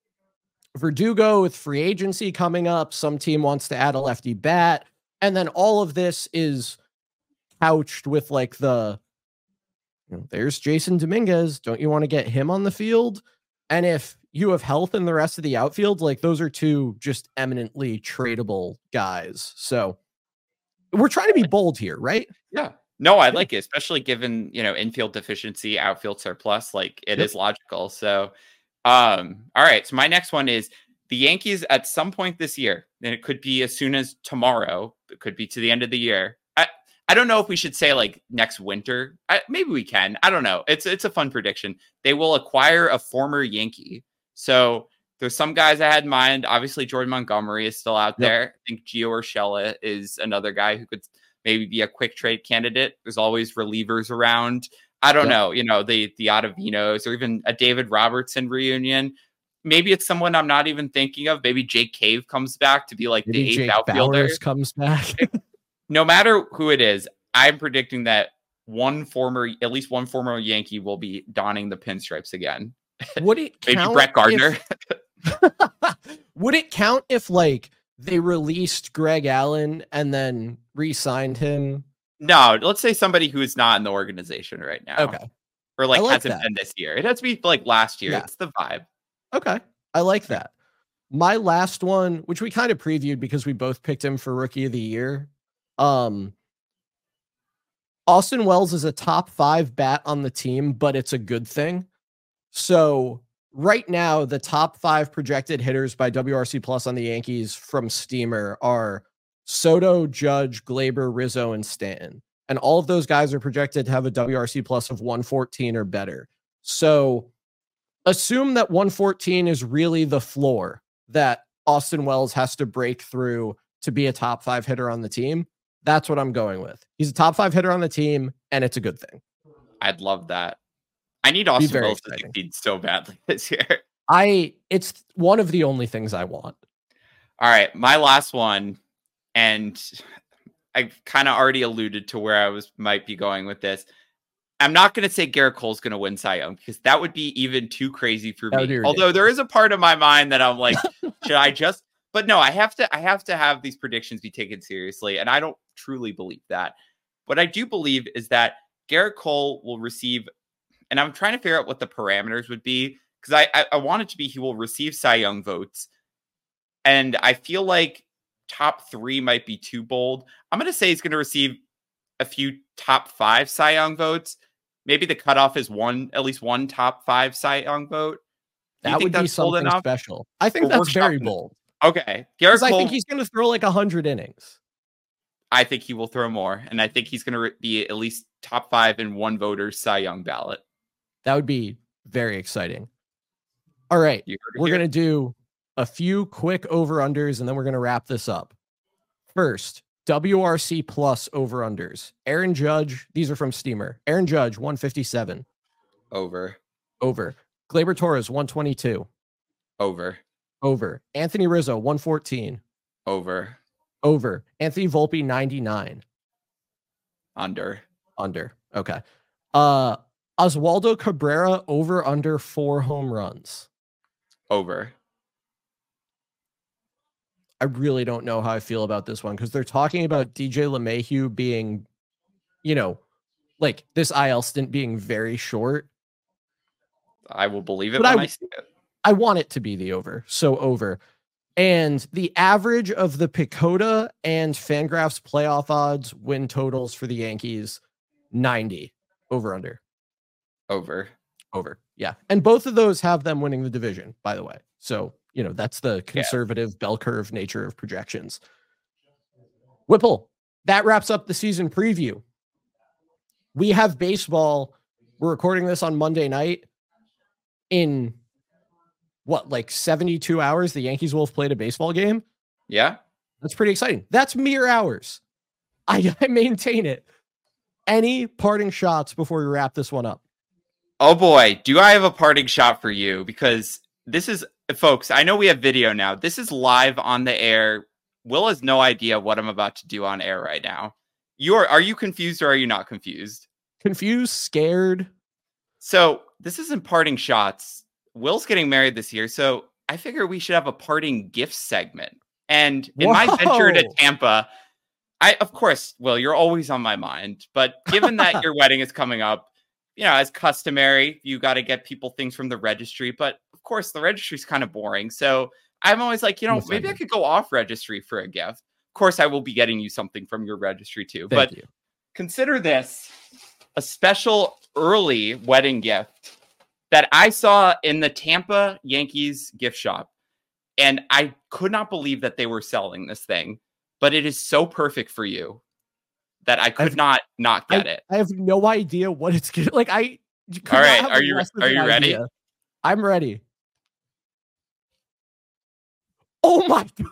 Verdugo with free agency coming up, some team wants to add a lefty bat, and then all of this is couched with like the, you know, there's Jason Dominguez. Don't you want to get him on the field? And if you have health in the rest of the outfield, like those are two just eminently tradable guys. So we're trying to be bold here, right? Yeah. No, I like it, especially given, you know, infield deficiency, outfield surplus, like it yep. is logical. So, um, all right. So my next one is the Yankees at some point this year, and it could be as soon as tomorrow, it could be to the end of the year. I, I don't know if we should say like next winter. I, maybe we can. I don't know. It's, it's a fun prediction. They will acquire a former Yankee. So there's some guys I had in mind. Obviously, Jordan Montgomery is still out yep. there. I think Gio Urshela is another guy who could maybe be a quick trade candidate. There's always relievers around. I don't yep. know, you know, the the Ottavinos or even a David Robertson reunion. Maybe it's someone I'm not even thinking of. Maybe Jake Cave comes back to be like maybe the eighth Jake outfielder. Bowers comes back. No matter who it is, I'm predicting that one former, at least one former Yankee will be donning the pinstripes again. Would it maybe count Brett Gardner? If, would it count if like they released Greg Allen and then re-signed him? No, let's say somebody who is not in the organization right now. Okay. Or like, like hasn't that. been this year. It has to be like last year. Yeah. It's the vibe. Okay. I like that. My last one, which we kind of previewed because we both picked him for Rookie of the Year. Um, Austin Wells is a top five bat on the team, but it's a good thing. So right now, the top five projected hitters by W R C Plus on the Yankees from Steamer are Soto, Judge, Glaber, Rizzo, and Stanton. And all of those guys are projected to have a W R C Plus of one fourteen or better. So assume that one fourteen is really the floor that Austin Wells has to break through to be a top five hitter on the team. That's what I'm going with. He's a top five hitter on the team, and it's a good thing. I'd love that. I need Austin Wells to succeed so badly this year. I it's one of the only things I want. All right, my last one, and I kind of already alluded to where I was might be going with this. I'm not going to say Garrett Cole's going to win Cy Young because that would be even too crazy for me. Although there is a part of my mind that I'm like, should I just? But no, I have to. I have to have these predictions be taken seriously, and I don't truly believe that. What I do believe is that Garrett Cole will receive. And I'm trying to figure out what the parameters would be because I, I I want it to be he will receive Cy Young votes. And I feel like top three might be too bold. I'm going to say he's going to receive a few top five Cy Young votes. Maybe the cutoff is one, at least one top five Cy Young vote. That would be something special. I think that's very bold. Okay. Garrett Cole, I think he's going to throw like one hundred innings. I think he will throw more. And I think he's going to be at least top five in one voter's Cy Young ballot. That would be very exciting. All right. We're going to do a few quick over-unders, and then we're going to wrap this up. First, W R C plus over-unders. Aaron Judge, these are from Steamer. Aaron Judge, one fifty-seven. Over. Over. Gleyber Torres, one twenty-two. Over. Over. Anthony Rizzo, one fourteen. Over. Over. Anthony Volpe, ninety-nine. Under. Under. Okay. Uh, Oswaldo Cabrera, over under four home runs. Over. I really don't know how I feel about this one because they're talking about D J LeMahieu being, you know, like this I L stint being very short. I will believe it but when I, I see it. I want it to be the over. So over. And the average of the Picoda and Fangraphs playoff odds win totals for the Yankees, ninety over under. Over. Over. Yeah. And both of those have them winning the division, by the way. So, you know, that's the conservative yeah. bell curve nature of projections. Whipple, that wraps up the season preview. We have baseball. We're recording this on Monday night. In what, like seventy-two hours, the Yankees will have played a baseball game? Yeah. That's pretty exciting. That's mere hours. I, I maintain it. Any parting shots before we wrap this one up? Oh boy, do I have a parting shot for you, because this is, folks, I know we have video now. This is live on the air. Will has no idea what I'm about to do on air right now. You are, are you confused or are you not confused? Confused, scared. So this isn't parting shots. Will's getting married this year, so I figure we should have a parting gift segment. And in Whoa. my venture to Tampa, I, of course, Will, you're always on my mind. But given that your wedding is coming up, you know, as customary, you got to get people things from the registry. But of course, the registry is kind of boring. So I'm always like, you know, yes, maybe I, I could go off registry for a gift. Of course, I will be getting you something from your registry too. Thank but you. Consider this a special early wedding gift that I saw in the Tampa Yankees gift shop. And I could not believe that they were selling this thing, but it is so perfect for you that I could I've, not not get I, it. I have no idea what it's gonna like. I all right. Are you are you ready? Idea. I'm ready. Oh my god!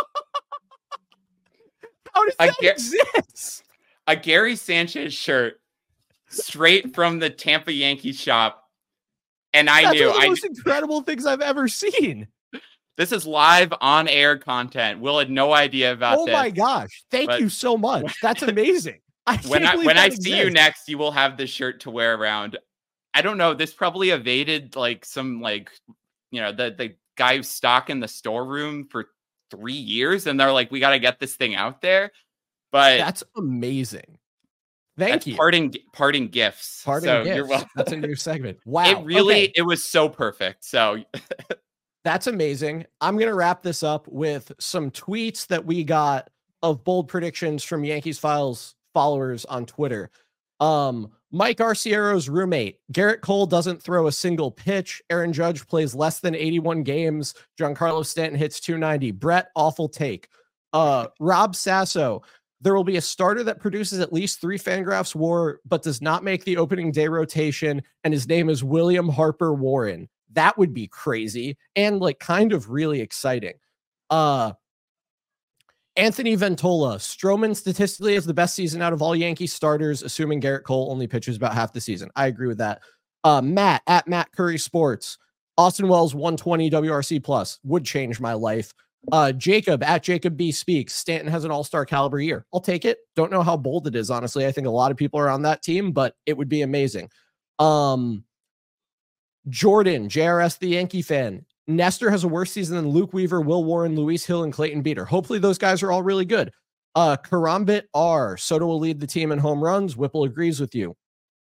How does that a, exist? A Gary Sanchez shirt, straight from the Tampa Yankees shop, and I That's knew one of the I most incredible things I've ever seen. This is live on air content. Will had no idea about oh this. Oh my gosh. Thank you so much. That's amazing. I when I when I exists. see you next, you will have this shirt to wear around. I don't know. This probably evaded like some like, you know, the, the guy who's stocking the storeroom for three years. And they're like, we got to get this thing out there. But that's amazing. Thank that's you. Parting parting gifts. Parting so gifts. You're welcome. That's a new segment. Wow. It really, okay. it was so perfect. So that's amazing. I'm going to wrap this up with some tweets that we got of bold predictions from Yankees Files followers on Twitter. Um, Mike Arciero's roommate, Garrett Cole doesn't throw a single pitch. Aaron Judge plays less than eighty-one games. Giancarlo Stanton hits two ninety. Brett, awful take. Uh, Rob Sasso, there will be a starter that produces at least three Fangraphs WAR, but does not make the opening day rotation, and his name is William Harper Warren. That would be crazy and like kind of really exciting. Uh, Anthony Ventola, Stroman statistically has the best season out of all Yankee starters, assuming Garrett Cole only pitches about half the season. I agree with that. Uh, Matt at Matt Curry Sports, Austin Wells one twenty W R C plus would change my life. Uh, Jacob at Jacob B Speaks, Stanton has an all-star caliber year. I'll take it. Don't know how bold it is, honestly. I think a lot of people are on that team, but it would be amazing. Um, Jordan, J R S, the Yankee fan. Nestor has a worse season than Luke Weaver, Will Warren, Luis Hill, and Clayton Beater. Hopefully those guys are all really good. Uh, Karambit R. Soto will lead the team in home runs. Whipple agrees with you.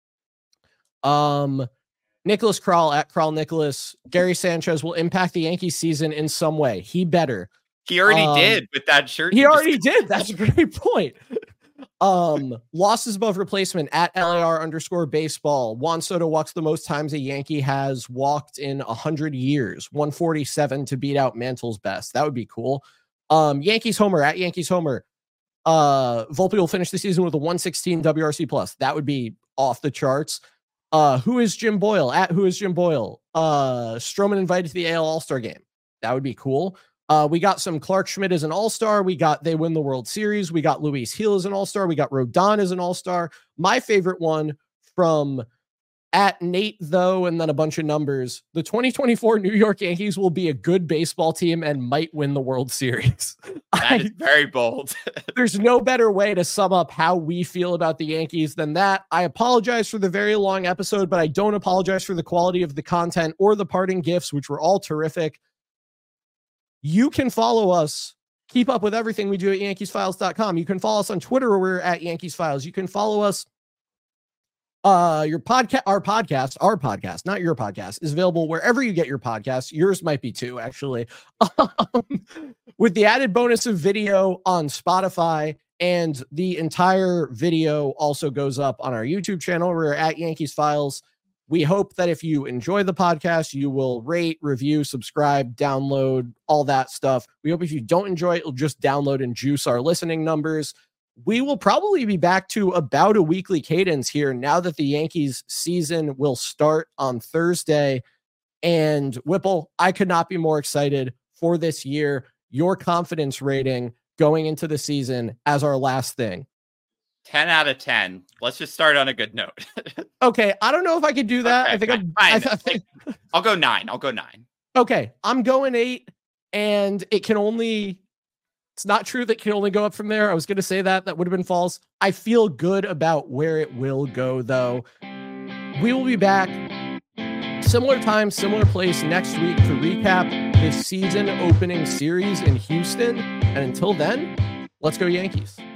Um, Nicholas Kral at Kral Nicholas. Gary Sanchez will impact the Yankees season in some way. He better. He already um, did with that shirt. He, he already just- did. That's a great point. Um, losses above replacement at L A R underscore baseball. Juan Soto walks the most times a Yankee has walked in a hundred years, one forty-seven to beat out Mantle's best. That would be cool. Um, Yankees Homer at Yankees Homer. Uh, Volpe will finish the season with a one sixteen W R C plus. That would be off the charts. Uh, who is Jim Boyle at who is Jim Boyle? Uh, Stroman invited to the A L All-Star game. That would be cool. Uh, we got some Clark Schmidt as an all-star. We got they win the World Series. We got Luis Hill as an all-star. We got Rodon as an all-star. My favorite one from at Nate, though, and then a bunch of numbers. The twenty twenty-four New York Yankees will be a good baseball team and might win the World Series. That I, is very bold. There's no better way to sum up how we feel about the Yankees than that. I apologize for the very long episode, but I don't apologize for the quality of the content or the parting gifts, which were all terrific. You can follow us, keep up with everything we do at Yankees Files dot com. You can follow us on Twitter where we're at Yankees Files. You can follow us. Uh, your podcast, our podcast, our podcast, not your podcast, is available wherever you get your podcasts. Yours might be too, actually. Um, with the added bonus of video on Spotify, and the entire video also goes up on our YouTube channel. We're at Yankees Files. We hope that if you enjoy the podcast, you will rate, review, subscribe, download, all that stuff. We hope if you don't enjoy it, you'll just download and juice our listening numbers. We will probably be back to about a weekly cadence here now that the Yankees season will start on Thursday. And Whipple, I could not be more excited for this year. Your confidence rating going into the season as our last thing. ten out of ten. Let's just start on a good note. Okay. I don't know if I could do that. Okay, I think fine, I'm, I, fine. I think, I'll go nine. I'll go nine. okay. I'm going eight, and it can only, it's not true that it can only go up from there. I was going to say that. That would have been false. I feel good about where it will go, though. We will be back similar time, similar place next week to recap the season opening series in Houston. And until then, let's go Yankees.